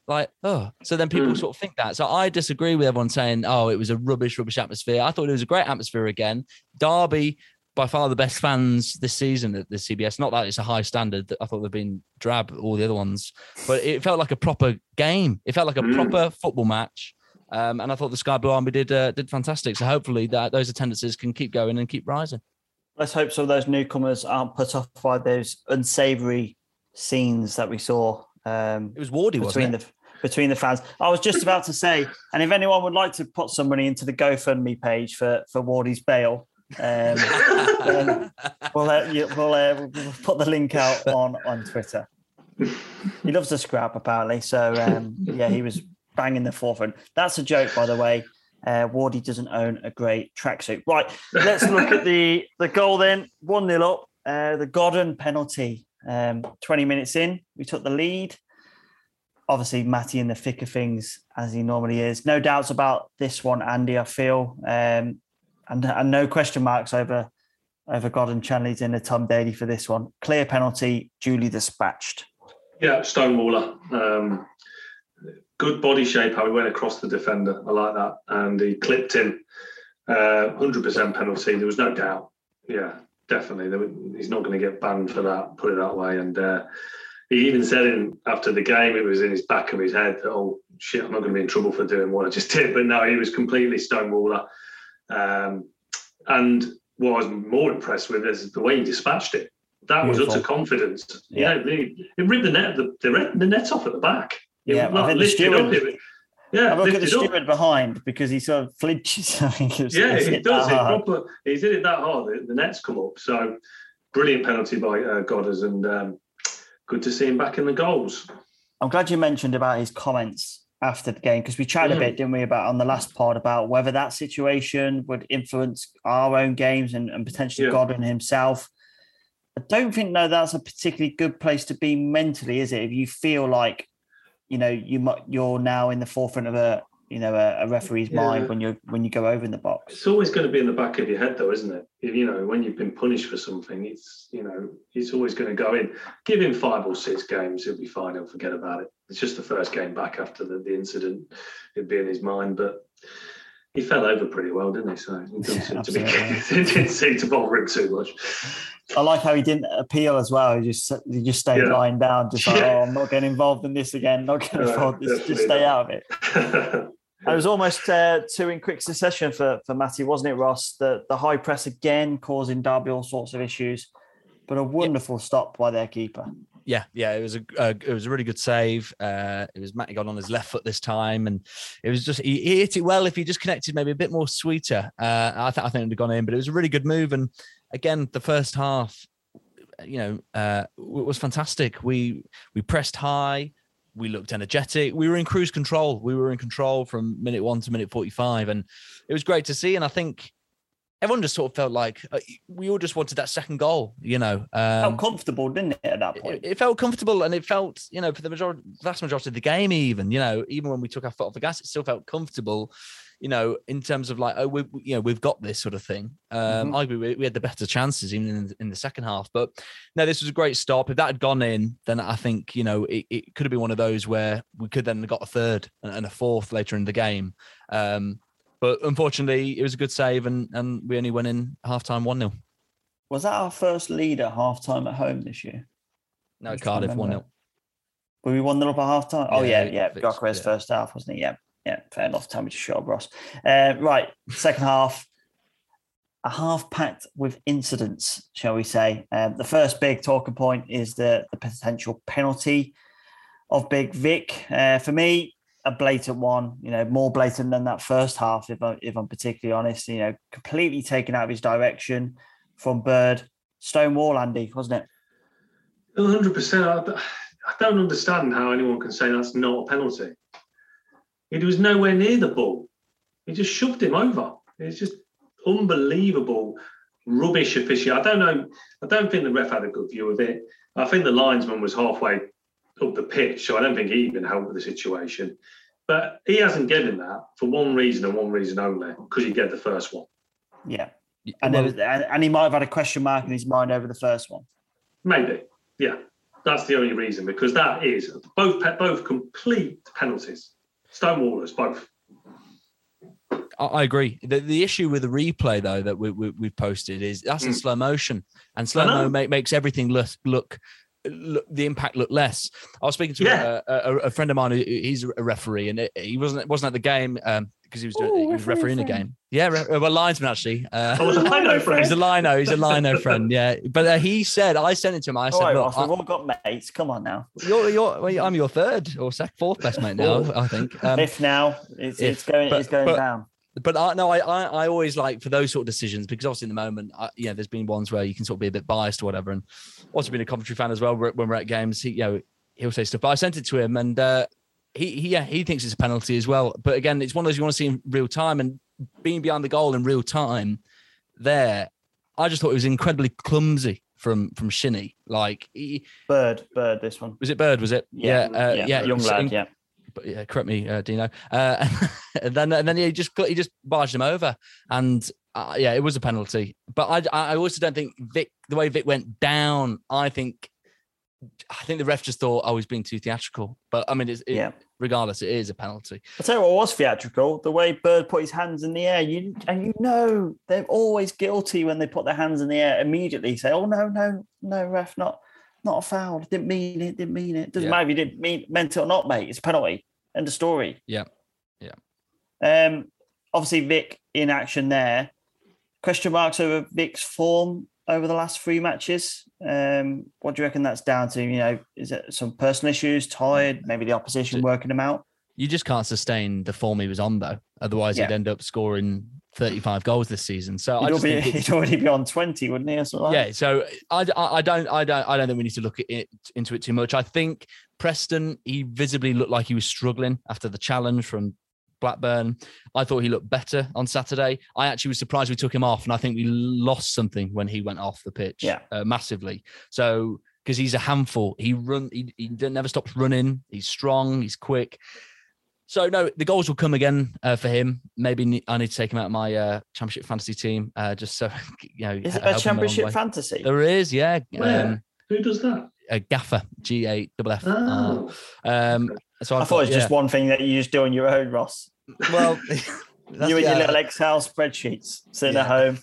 Like, oh, so then people sort of think that. So I disagree with everyone saying, oh, it was a rubbish atmosphere. I thought it was a great atmosphere again. Derby, by far the best fans this season at the CBS. Not that it's a high standard. I thought they've been drab, all the other ones. But it felt like a proper game. It felt like a proper football match. And I thought the Sky Blue Army did fantastic. So hopefully those attendances can keep going and keep rising. Let's hope some of those newcomers aren't put off by those unsavoury scenes that we saw. It was Wardy, wasn't it? Between the fans. I was just about to say, and if anyone would like to put some money into the GoFundMe page for Wardy's bail, then we'll put the link out on Twitter. He loves to scrap, apparently. So, he was banging the forefront. That's a joke, by the way. Wardy doesn't own a great tracksuit. Right, let's look at the goal then. 1-0 up. The Godden penalty. 20 minutes in, we took the lead. Obviously, Matty in the thick of things, as he normally is. No doubts about this one, Andy, I feel. And no question marks over Godden Chanley's in the Tom Daly for this one. Clear penalty, duly dispatched. Yeah, Stonewaller. Good body shape, how he went across the defender. I like that. And he clipped him. 100% penalty. There was no doubt. Yeah, definitely. He's not going to get banned for that, put it that way. And he even said after the game, it was in his back of his head that, oh, shit, I'm not going to be in trouble for doing what I just did. But no, he was completely Stonewaller. And what I was more impressed with is the way he dispatched it. That was utter confidence. Yeah, it ripped the net off at the back. Yeah, I think look at the steward behind because he sort of flinches. I think he does. He did it that hard. The net's come up. So brilliant penalty by Godders, and good to see him back in the goals. I'm glad you mentioned about his comments after the game because we chatted a bit, didn't we, about on the last pod about whether that situation would influence our own games and potentially Godden himself. I don't think that's a particularly good place to be mentally, is it? If you feel like you're now in the forefront of a referee's mind when you go over in the box. It's always going to be in the back of your head, though, isn't it? When you've been punished for something, it's always going to go in. Give him 5 or 6 games, he'll be fine. He'll forget about it. It's just the first game back after the incident. It'd be in his mind, but he fell over pretty well, didn't he? So he didn't seem to bother him too much. I like how he didn't appeal as well. He just stayed lying down, just like, I'm not getting involved in this again. Not getting involved. Just stay out of it. It was almost 2 in quick succession for Matty, wasn't it, Ross? The high press again causing Derby all sorts of issues, but a wonderful stop by their keeper. Yeah, it was a really good save. It was Matty got on his left foot this time, and it was just he hit it well. If he just connected maybe a bit more sweeter, I think it would have gone in. But it was a really good move, and again, the first half, was fantastic. We pressed high, we looked energetic, we were in cruise control. We were in control from minute 1 to minute 45, and it was great to see. And I think everyone just sort of felt like we all just wanted that second goal, felt comfortable, didn't it, at that point? It felt comfortable, and it felt, for the vast majority of the game, even when we took our foot off the gas, it still felt comfortable, in terms of like, we've got this sort of thing. Arguably, we had the better chances even in the second half. But no, this was a great stop. If that had gone in, then I think, it could have been one of those where we could then have got a third and a fourth later in the game. But unfortunately, it was a good save, and we only went in half-time 1-0. Was that our first lead at half-time at home this year? No, Cardiff 1-0. Were we 1-0 up at half-time? Oh, yeah. Gokres first half, wasn't it? Yeah, fair enough. Tell me to shut up, Ross. Right, second half. A half packed with incidents, shall we say. The first big talking point is the potential penalty of Big Vic. For me, a blatant one, more blatant than that first half, if I'm particularly honest, completely taken out of his direction from Bird. Stonewall, Andy, wasn't it? 100%. I don't understand how anyone can say that's not a penalty. He was nowhere near the ball. He just shoved him over. It's just unbelievable rubbish officiating. I don't know. I don't think the ref had a good view of it. I think the linesman was halfway up the pitch, so I don't think he even helped with the situation. But he hasn't given that for one reason and one reason only, because he gave the first one. Yeah. And he might have had a question mark in his mind over the first one. Maybe, yeah. That's the only reason, because that is both complete penalties. Stonewallers, both. I agree. The issue with the replay, though, that we've posted is that's in slow motion, and slow mo makes everything look the impact look less. I was speaking to a friend of mine he's a referee, and he wasn't at the game because he was refereeing a game. Yeah, well, linesman actually. Was a lino friend. He's a lino friend. Yeah, but he said I sent it to him. I said, right, look, Ross, we've all got mates. Come on now. I'm your third or fourth best mate now. I think. Fifth now. It's going down. But I always like for those sort of decisions, because obviously in the moment, there's been ones where you can sort of be a bit biased or whatever. And also being a commentary fan as well, when we're at games, he'll say stuff. But I sent it to him, and he thinks it's a penalty as well. But again, it's one of those you want to see in real time, and being behind the goal in real time, there, I just thought it was incredibly clumsy from Shinnie. Like Bird. This one was it. Bird was it? Yeah. Young lad. Yeah. But yeah, correct me, Dino. And then he just barged him over, and it was a penalty. But I also don't think the way Vic went down. I think the ref just thought, he's being too theatrical. But I mean, regardless, it is a penalty. I'll tell you what was theatrical: the way Bird put his hands in the air. They're always guilty when they put their hands in the air. Immediately say, "Oh no, ref, not a foul. Didn't mean it. Doesn't matter if you meant it or not, mate. It's a penalty. End of story." Yeah. Obviously, Vic in action there. Question marks over Vic's form over the last 3 matches. What do you reckon that's down to? Is it some personal issues, tired, maybe the opposition working him out? You just can't sustain the form he was on, though. Otherwise, he'd end up scoring 35 goals this season. So he'd already be on 20, wouldn't he? Or something like that? So I don't think we need to look into it too much. I think Preston, he visibly looked like he was struggling after the challenge from Blackburn. I thought he looked better on Saturday. I actually was surprised we took him off, and I think we lost something when he went off the pitch massively. So because he's a handful, he never stops running. He's strong. He's quick. So no, the goals will come again for him. Maybe I need to take him out of my championship fantasy team, just so Is it a championship fantasy? There is, yeah. Who does that? Gaffer, GAFF. So I thought it was just one thing that you just do on your own, Ross. Well, you and your little Excel spreadsheets sitting at home.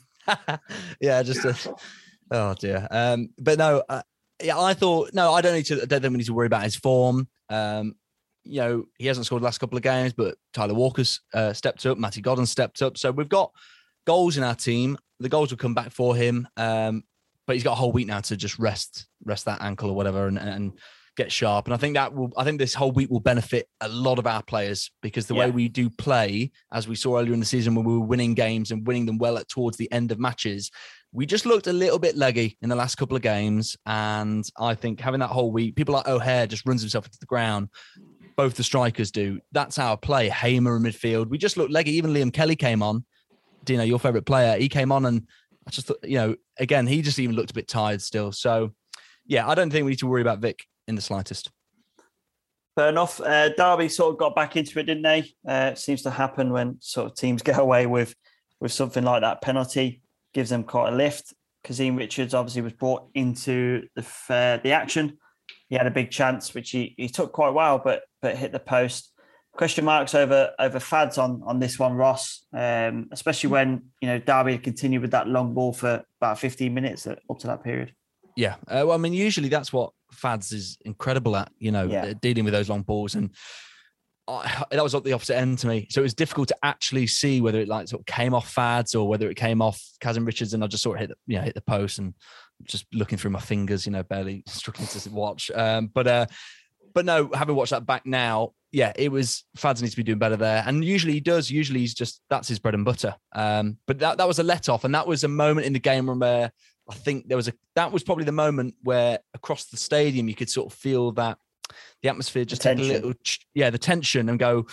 Oh dear. But no, I thought I don't think we need to worry about his form. He hasn't scored the last couple of games, but Tyler Walker's stepped up. Matty Godden stepped up. So we've got goals in our team. The goals will come back for him. But he's got a whole week now to just rest that ankle or whatever and get sharp. And I think this whole week will benefit a lot of our players, because the way we do play, as we saw earlier in the season when we were winning games and winning them well towards the end of matches, we just looked a little bit leggy in the last couple of games. And I think having that whole week, people like O'Hare just runs himself into the ground. Both the strikers do. That's our play. Hamer in midfield. We just looked leggy. Even Liam Kelly came on. Dino, your favourite player, he came on, and I just thought, again, he just even looked a bit tired still. So, I don't think we need to worry about Vic in the slightest. Fair enough. Derby sort of got back into it, didn't they? It seems to happen when sort of teams get away with something like that. Penalty gives them quite a lift. Kazim Richards obviously was brought into the action. He had a big chance, which he took quite well, but hit the post. Question marks over Fads on this one, Ross, especially when Derby continued with that long ball for about 15 minutes up to that period. Yeah, well, I mean, usually that's what Fads is incredible at, dealing with those long balls, and that was at the opposite end to me. So it was difficult to actually see whether it sort of came off Fads or whether it came off Kazim Richards, and I just sort of hit the post and just looking through my fingers, barely struggling to watch. But no, having watched that back now, it was Fads needs to be doing better there. And usually he does. Usually he's just, that's his bread and butter. But that was a let off. And that was a moment in the game where I think that was probably the moment where across the stadium, you could sort of feel that the atmosphere just had a little, the tension, and go,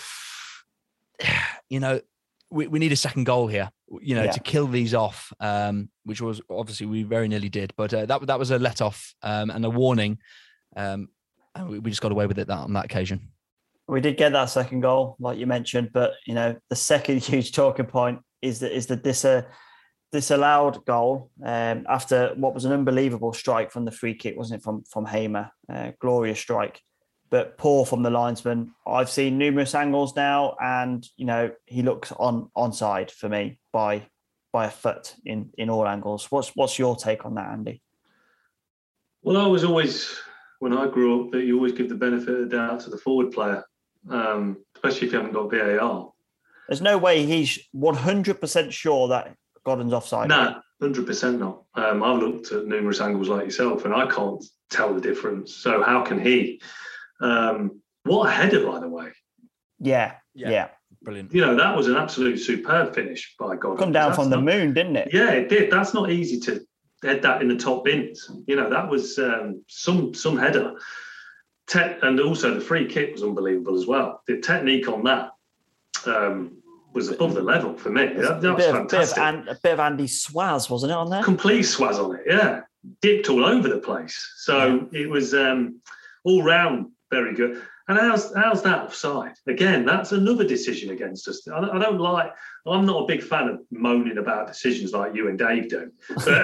we need a second goal here, to kill these off, which was obviously we very nearly did. But that was a let off and a warning. And we just got away with it on that occasion. We did get that second goal, like you mentioned, but the second huge talking point is the disallowed goal after what was an unbelievable strike from the free kick, wasn't it, from Hamer? Glorious strike, but poor from the linesman. I've seen numerous angles now, and he looks onside for me by a foot in all angles. What's your take on that, Andy? Well, I was always, when I grew up, that you always give the benefit of the doubt to the forward player, especially if you haven't got VAR. There's no way he's 100% sure that Godden's offside. No, 100% not. I've looked at numerous angles like yourself, and I can't tell the difference. So how can he? What a header, by the way. Yeah. Brilliant. That was an absolute superb finish by Godden. Come down from the moon, didn't it? Yeah, it did. That's not easy to head that in the top bins. That was some header. And also the free kick was unbelievable as well. The technique on that was above the level for me. That was fantastic. A bit of Andy Swaz, wasn't it, on there? Complete Swaz on it, yeah. Dipped all over the place. So It was all round very good. And how's that offside? Again, that's another decision against us. I'm not a big fan of moaning about decisions like you and Dave do. But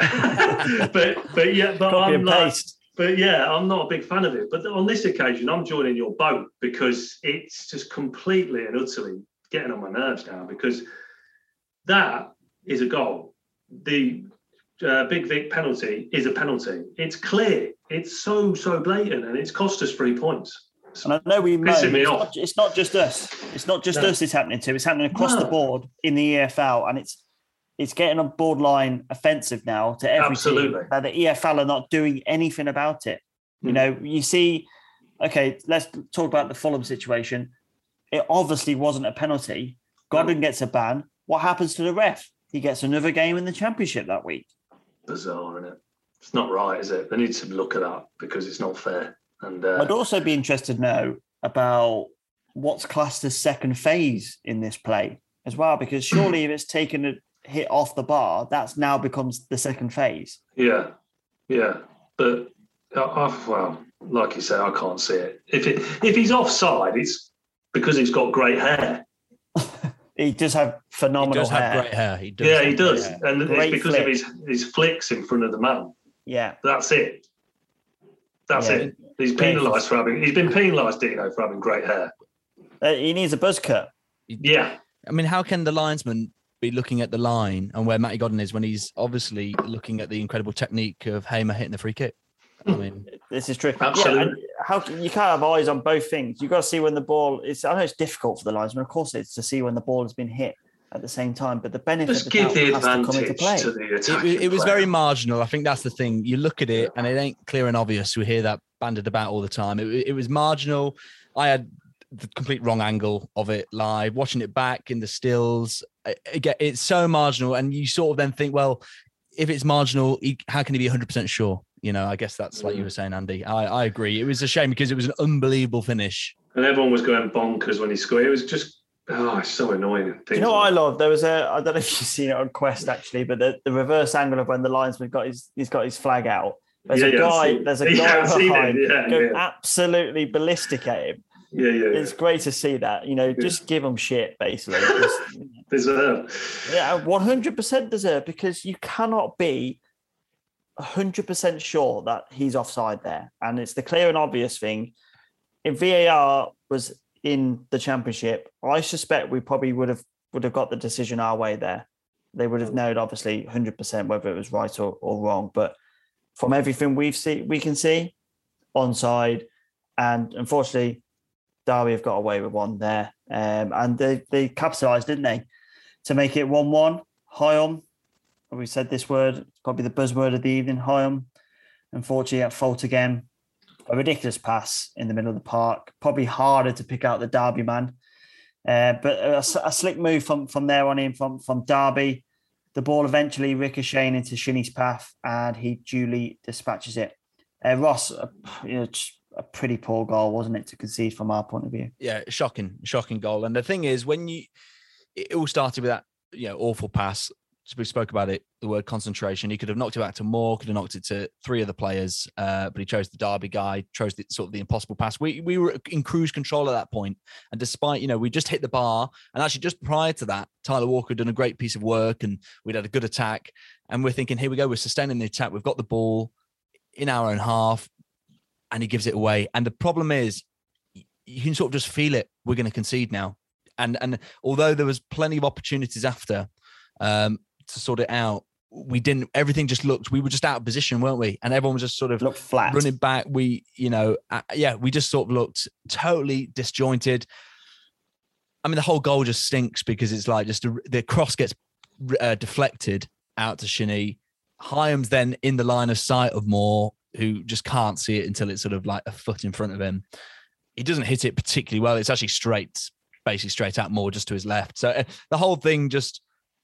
I'm not a big fan of it. But on this occasion, I'm joining your boat because it's just completely and utterly getting on my nerves now, because that is a goal. The Big Vic penalty is a penalty. It's clear. It's so blatant, and it's cost us 3 points. And I know we moan, it's not just us. It's not just us it's happening to. It's happening across the board in the EFL, and it's getting on borderline offensive now to every team. That the EFL are not doing anything about it. You see, okay, let's talk about the Fulham situation. It obviously wasn't a penalty. Godden gets a ban. What happens to the ref? He gets another game in the Championship that week. Bizarre, isn't it? It's not right, is it? They need to look at that because it's not fair. And I'd also be interested to know about what's classed as second phase in this play as well, because surely if it's taken a hit off the bar, that's now becomes the second phase. Yeah. But well, like you say, I can't see it. If he's offside, it's because he's got great hair. He does have phenomenal hair. Have great hair. He does. And it's because of his flicks in front of the man. Yeah. That's it. That's it. He's penalised he's been penalised, Dino, for having great hair. He needs a buzz cut. Yeah. I mean, how can the linesman be looking at the line and where Matty Godden is when he's obviously looking at the incredible technique of Hamer hitting the free kick? I mean, this is true. Absolutely. Yeah, you can't have eyes on both things. You've got to see when the ball is. I know it's difficult for the linesman. Of course, it's to see when the ball has been hit at the same time. But the benefit just give the advantage to the attacking it was very marginal. I think that's the thing. You look at it and it ain't clear and obvious. We hear that banded about all the time. It was marginal. I had the complete wrong angle of it live. Watching it back in the stills, it's so marginal. And you sort of then think, well, if it's marginal, how can he be 100% sure? I guess that's like you were saying, Andy. I agree. It was a shame because it was an unbelievable finish. And everyone was going bonkers when he scored. It was just, it's so annoying. Do you know what I love? There was I don't know if you've seen it on Quest actually, but the reverse angle of when the linesman he's got his flag out. There's a guy behind going absolutely ballistic at him. Yeah. It's great to see that. Just give them shit, basically. Deserve. Yeah, 100% deserve, because you cannot be 100% sure that he's offside there. And it's the clear and obvious thing. If VAR was in the Championship, I suspect we probably would have got the decision our way there. They would have known, obviously, 100% whether it was right or wrong. But from everything we can see, onside. And unfortunately, Derby have got away with one there. And they capitalised, didn't they, to make it 1-1. Hyam, we said this word, probably the buzzword of the evening, Hyam. Unfortunately, at fault again. A ridiculous pass in the middle of the park. Probably harder to pick out the Derby man. But a slick move from there on in from Derby. The ball eventually ricocheting into Shinnie's path, and he duly dispatches it. Ross, a pretty poor goal, wasn't it, to concede from our point of view? Yeah, shocking goal. And the thing is, it all started with that awful pass we spoke about it, the word concentration. He could have knocked it back to Moore, could have knocked it to 3 other players, but he chose the Derby guy, chose the sort of the impossible pass. We were in cruise control at that point, and despite, we just hit the bar, and actually just prior to that, Tyler Walker had done a great piece of work, and we'd had a good attack, and we're thinking, here we go, we're sustaining the attack, we've got the ball in our own half, and he gives it away. And the problem is, you can sort of just feel it. We're going to concede now, and although there was plenty of opportunities after, to sort it out, we didn't. Everything just looked. We were just out of position, weren't we? And everyone was just sort of looked flat, running back. We just sort of looked totally disjointed. I mean, the whole goal just stinks because it's like just the cross gets deflected out to Shinnie. Hyam's then in the line of sight of Moore, who just can't see it until it's sort of like a foot in front of him. He doesn't hit it particularly well. It's actually basically straight at Moore, just to his left. So the whole thing just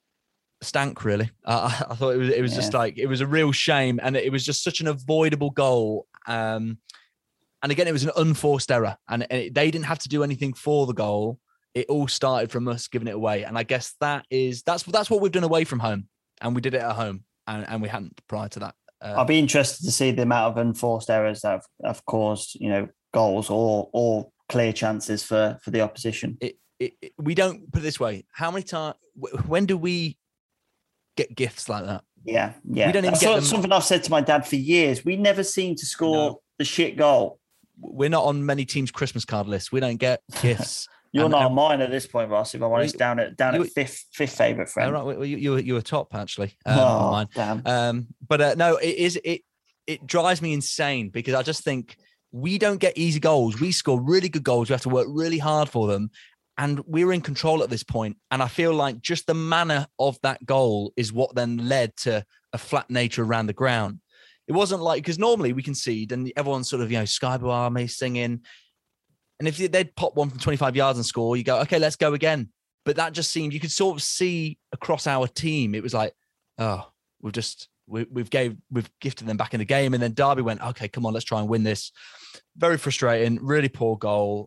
stank, really. I thought it was just like, it was a real shame, and it was just such an avoidable goal. And again, it was an unforced error, and they didn't have to do anything for the goal. It all started from us giving it away, and I guess that's what we've done away from home, and we did it at home, and we hadn't prior to that. I'll be interested to see the amount of unforced errors that have caused goals or clear chances for the opposition. We don't, put it this way, how many times, when do we get gifts like that? Yeah. We don't even get something I've said to my dad for years. We never seem to score the shit goal. We're not on many teams' Christmas card lists. We don't get gifts. You're not on mine at this point, Ross. If I'm honest, down at fifth favourite friend. Right, well, you were top actually. Mine. Damn. But no, it drives me insane because I just think we don't get easy goals. We score really good goals. We have to work really hard for them. And we were in control at this point. And I feel like just the manner of that goal is what then led to a flat nature around the ground. It wasn't like, because normally we concede and everyone's sort of, Sky Blue Army singing. And if they'd pop one from 25 yards and score, you go, okay, let's go again. But that just seemed, you could sort of see across our team, it was like, oh, we've gifted them back in the game. And then Derby went, okay, come on, let's try and win this. Very frustrating, really poor goal.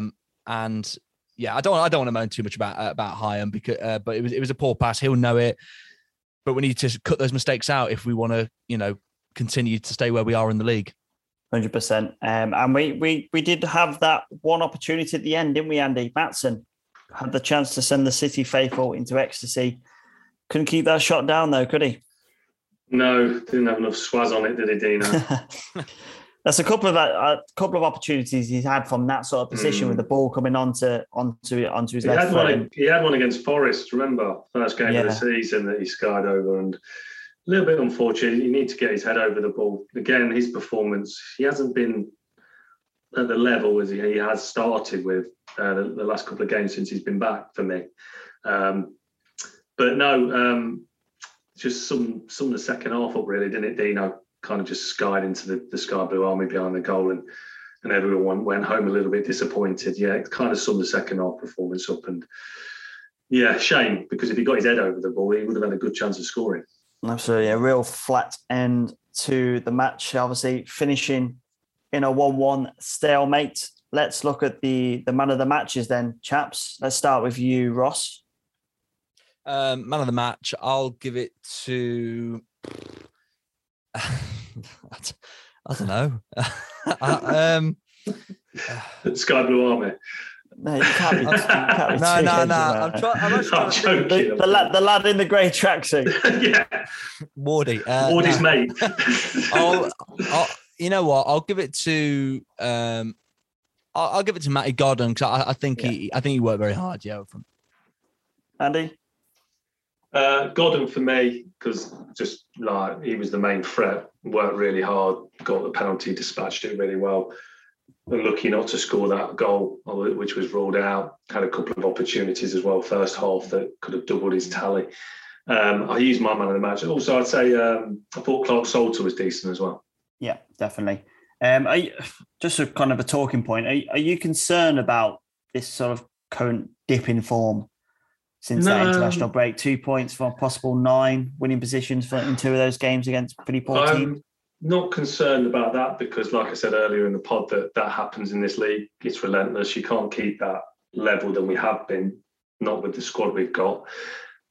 And yeah, I don't want to moan too much about Hyam because, but it was a poor pass. He'll know it, but we need to cut those mistakes out if we want to, continue to stay where we are in the league. 100%. And we did have that one opportunity at the end, didn't we, Andy? Maatsen had the chance to send the City faithful into ecstasy. Couldn't keep that shot down though, could he? No, didn't have enough swaz on it, did he, Dino? That's a couple of opportunities he's had from that sort of position with the ball coming onto his left foot. He had one against Forest, remember? First game of the season that he skied over, and a little bit unfortunate. You need to get his head over the ball. Again, his performance, he hasn't been at the level as he has started with the last couple of games since he's been back for me. But no, just some of the second half up really, didn't it, Dino? Kind of just skied into the Sky Blue Army behind the goal, and everyone went home a little bit disappointed. Yeah, it kind of summed the second half performance up, and yeah, shame, because if he got his head over the ball, he would have had a good chance of scoring. Absolutely, a real flat end to the match, obviously finishing in a 1-1 stalemate. Let's look at the man of the matches then, chaps. Let's start with you, Ross. Man of the match, I'll give it to... I don't know. Sky Blue Army. No, you can't be. No. I'm joking. The lad in the grey tracksuit. Yeah, Wardy. Wardy's mate. I'll you know what? I'll give it to. I'll give it to Matty Godden because I think he worked very hard. Yeah, from Andy. Godden for me, because just like he was the main threat, worked really hard, got the penalty, dispatched it really well. Unlucky not to score that goal, which was ruled out. Had a couple of opportunities as well, first half, that could have doubled his tally. I used my man of the match. Also, I'd say I thought Clark Salter was decent as well. Yeah, definitely. Just a kind of a talking point. Are you concerned about this sort of current dip in form since that international break? 2 points from possible 9 winning positions in 2 of those games against pretty poor teams. Not concerned about that because, like I said earlier in the pod, that happens in this league. It's relentless. You can't keep that level than we have been, not with the squad we've got.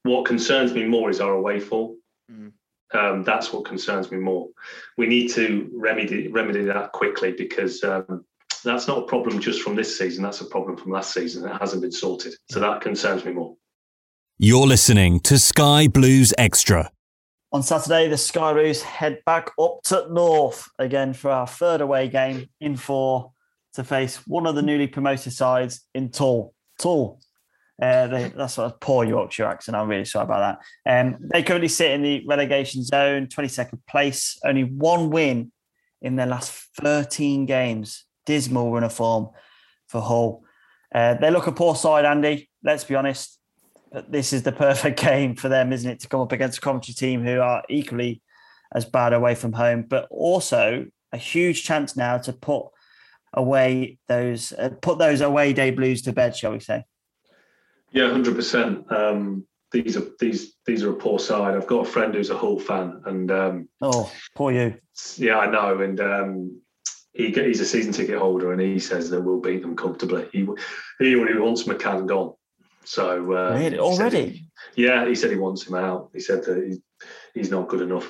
what concerns me more is our away form. That's what concerns me more. We need to remedy that quickly, because that's not a problem just from this season. That's a problem from last season. It hasn't been sorted. So that concerns me more. You're listening to Sky Blues Extra. On Saturday, the Sky Blues head back up to North again for our third away game in 4 to face one of the newly promoted sides in Tull. That's a poor Yorkshire accent. I'm really sorry about that. They currently sit in the relegation zone, 22nd place, only one win in their last 13 games. Dismal run of form for Hull. They look a poor side, Andy. Let's be honest. But this is the perfect game for them, isn't it, to come up against a Coventry team who are equally as bad away from home, but also a huge chance now to put those away day blues to bed, shall we say? Yeah, 100%. These are a poor side. I've got a friend who's a Hull fan, and poor you. Yeah, I know, and he's a season ticket holder, and he says that we'll beat them comfortably. He already wants McCann gone. So really? Already? He said he wants him out. He said that he's not good enough.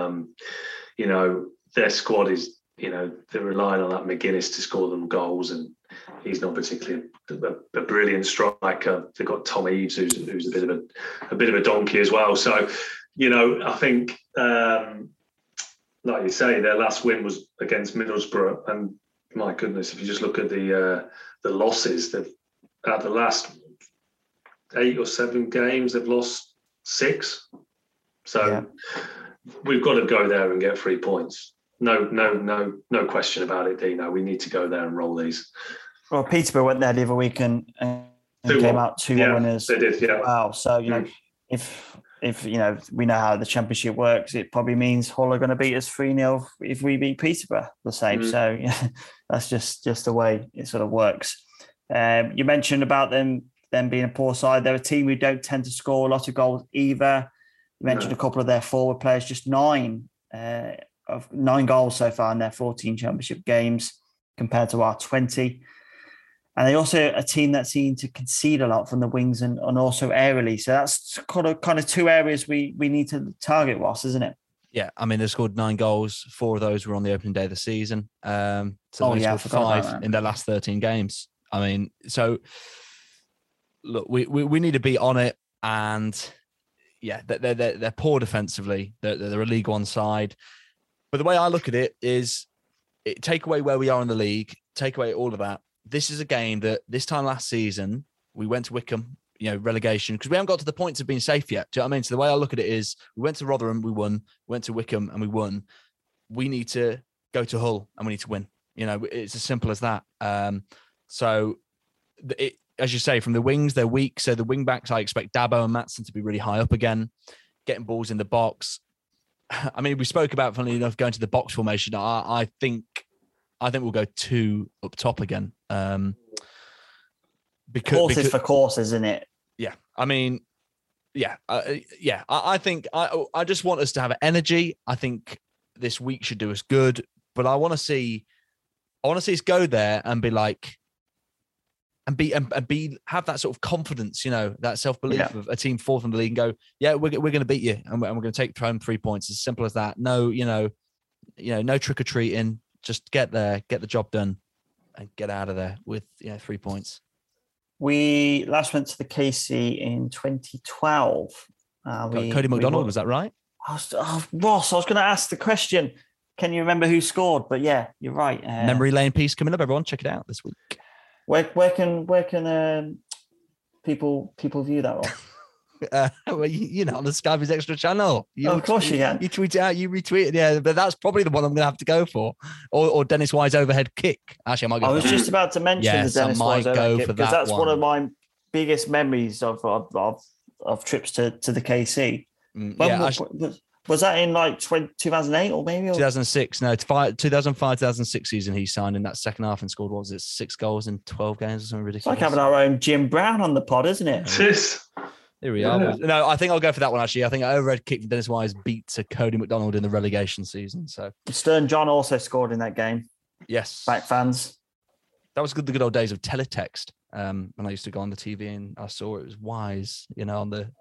Their squad is, they're relying on that McGuinness to score them goals, and he's not particularly a brilliant striker. They've got Tom Eaves, who's a bit of a donkey as well. So, I think, like you say, their last win was against Middlesbrough, and my goodness, if you just look at the losses, they've at the last 8 or 7 games, they've lost 6. So we've got to go there and get 3 points. No question about it, Dino. We need to go there and roll these. Well, Peterborough went there the other week and came out 2 winners. They did, yeah. Wow. So, if we know how the championship works, it probably means Hull are going to beat us 3-0 if we beat Peterborough the same. So that's just the way it sort of works. You mentioned about them being a poor side. They're a team who don't tend to score a lot of goals either. You mentioned a couple of their forward players, just 9 goals so far in their 14 championship games compared to our 20. And they also a team that seem to concede a lot from the wings and also aerially. So that's kind of 2 areas we need to target, Ross, isn't it? Yeah, I mean, they scored 9 goals. 4 of those were on the opening day of the season. So they scored 5 in their last 13 games. I mean, so look, we need to be on it, and they're poor defensively. They're a League One side, but the way I look at it is, take away where we are in the league, take away all of that. This is a game that this time last season we went to Wickham, relegation, because we haven't got to the points of being safe yet. Do you know what I mean? So the way I look at it is, we went to Rotherham, we won. We went to Wickham and we won. We need to go to Hull and we need to win. It's as simple as that. As you say, from the wings, they're weak. So the wing backs, I expect Dabo and Maatsen to be really high up again, getting balls in the box. I mean, we spoke about, funnily enough, going to the box formation. I think we'll go 2 up top again. Because for courses, isn't it? Yeah. I mean, I think I just want us to have energy. I think this week should do us good, but I want to see us go there and be like, and have that sort of confidence, that self-belief of a team 4th in the league, and go, we're going to beat you, and we're going to take home 3 points. As simple as that. No, no trick or treating. Just get there, get the job done, and get out of there with 3 points. We last went to the KC in 2012. Cody McDonald, was that right? Ross, I was going to ask the question. Can you remember who scored? But yeah, you're right. Memory lane piece coming up. Everyone, check it out this week. Where can people view that one? On the Sky Blues Extra channel. Of course you can. You tweet it out, you retweet it, yeah. But that's probably the one I'm going to have to go for, or Dennis Wise overhead kick. Actually, I might go. I was just about to mention the Dennis Wise overhead kick, because that's one of my biggest memories of trips to the KC. Was that in 2008 or maybe? 2006. No, 2005, 2006 season he signed in that second half and scored, what was it, 6 goals in 12 games or something ridiculous. It's like having our own Jim Brown on the pod, isn't it? Here we are. No, I think I'll go for that one, actually. I think overhead kick from Dennis Wise beat Cody McDonald in the relegation season. So Stern John also scored in that game. Yes. Back fans. That was the good old days of teletext. When I used to go on the TV and I saw it was Wise, on the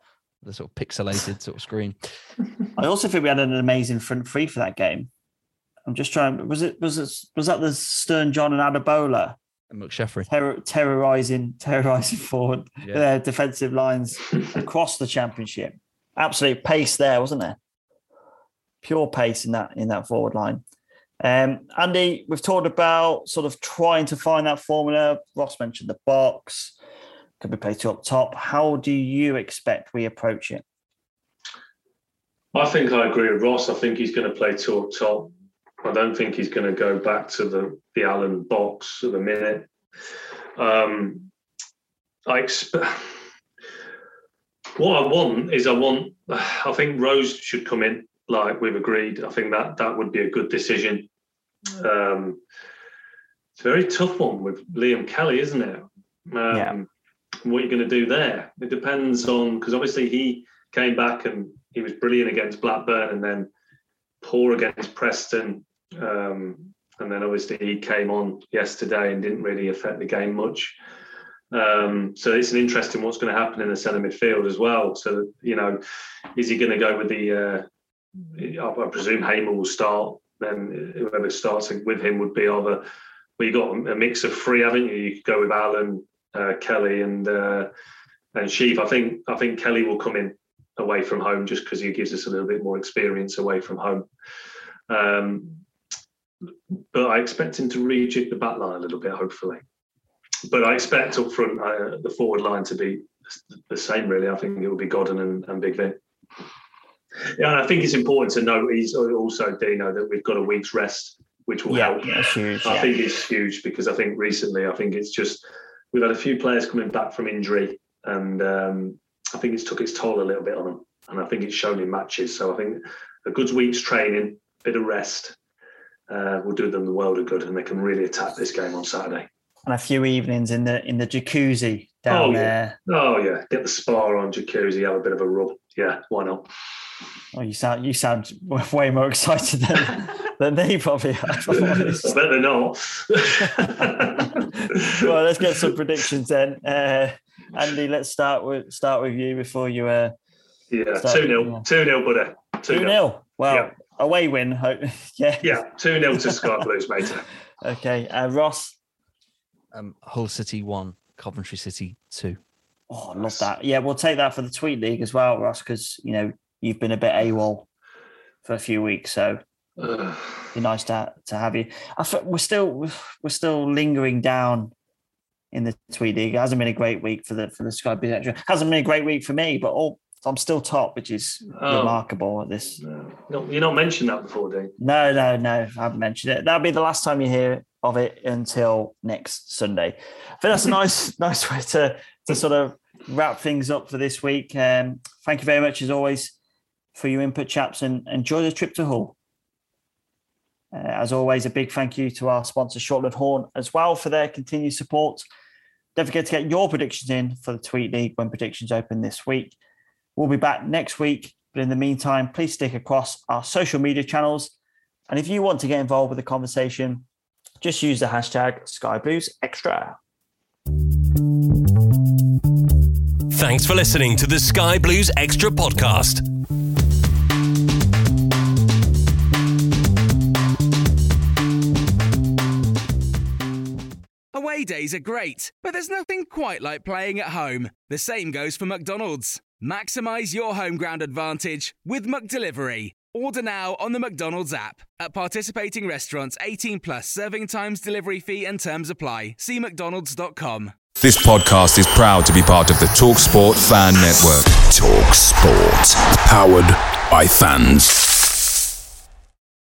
the sort of pixelated sort of screen. I also think we had an amazing front three for that game. I'm just trying. Was that the Stern, John, and Adebola? And McSheffrey terrorizing forward defensive lines across the championship. Absolute pace there, wasn't there? Pure pace in that forward line. Andy, we've talked about sort of trying to find that formula. Ross mentioned the box. Could we play two up top? How do you expect we approach it? I think I agree with Ross. I think he's going to play two up top. I don't think he's going to go back to the Allen box at the minute. What I want is I think Rose should come in, like we've agreed. I think that would be a good decision. It's a very tough one with Liam Kelly, isn't it? What you're going to do there? It depends on, because obviously he came back and he was brilliant against Blackburn and then poor against Preston. And then obviously he came on yesterday and didn't really affect the game much. So it's an interesting what's going to happen in the centre midfield as well. So, is he going to go with I presume Hamer will start, then whoever starts with him would be either, well, you've got a mix of three, haven't you? You could go with Allen, Kelly and Sheaf. I think Kelly will come in away from home just because he gives us a little bit more experience away from home. But I expect him to rejig the back line a little bit, hopefully. But I expect up front the forward line to be the same, really. I think it will be Godden and Big Vin. Yeah, and I think it's important to note, he's also, Dino, that we've got a week's rest, which will help. Yeah, huge, I think it's huge because I think recently, it's just, we've had a few players coming back from injury and I think it's took its toll a little bit on them. And I think it's shown in matches. So I think a good week's training, bit of rest, will do them the world of good and they can really attack this game on Saturday. And a few evenings in the jacuzzi down there. Oh yeah, get the spa on, jacuzzi, have a bit of a rub. Yeah, why not? Oh, you sound way more excited than they probably are. I bet they're not. Well, let's get some predictions then. Andy, let's start with you before you. 2-0, 2-0, buddy. 2-0. Well, yeah. Away win. Yeah. Yeah, 2-0 to Sky Blues, mate. Okay, Ross. Hull City 1, Coventry City 2. Oh, I love that. Yeah, we'll take that for the Tweet League as well, Ross, because you've been a bit AWOL for a few weeks, so it'd be nice to have you. We're still lingering down in the Tweet League. It hasn't been a great week for the Sky Blues Extra. Hasn't been a great week for me, but I'm still top, which is remarkable at this. No, you not mentioned that before, Dean. No, I haven't mentioned it. That'll be the last time you hear of it until next Sunday. I think that's a nice way to sort of wrap things up for this week. Thank you very much, as always, for your input, chaps, and enjoy the trip to Hull. As always, a big thank you to our sponsor, Shortland Horn, as well, for their continued support. Don't forget to get your predictions in for the Tweet League when predictions open this week. We'll be back next week, but in the meantime, please stick across our social media channels. And if you want to get involved with the conversation, just use the hashtag SkyBluesExtra. Thanks for listening to the Sky Blues Extra podcast. Away days are great, but there's nothing quite like playing at home. The same goes for McDonald's. Maximise your home ground advantage with McDelivery. Order now on the McDonald's app. At participating restaurants, 18 plus serving times, delivery fee and terms apply. See mcdonalds.com. This podcast is proud to be part of the TalkSport Fan Network. TalkSport. Powered by fans.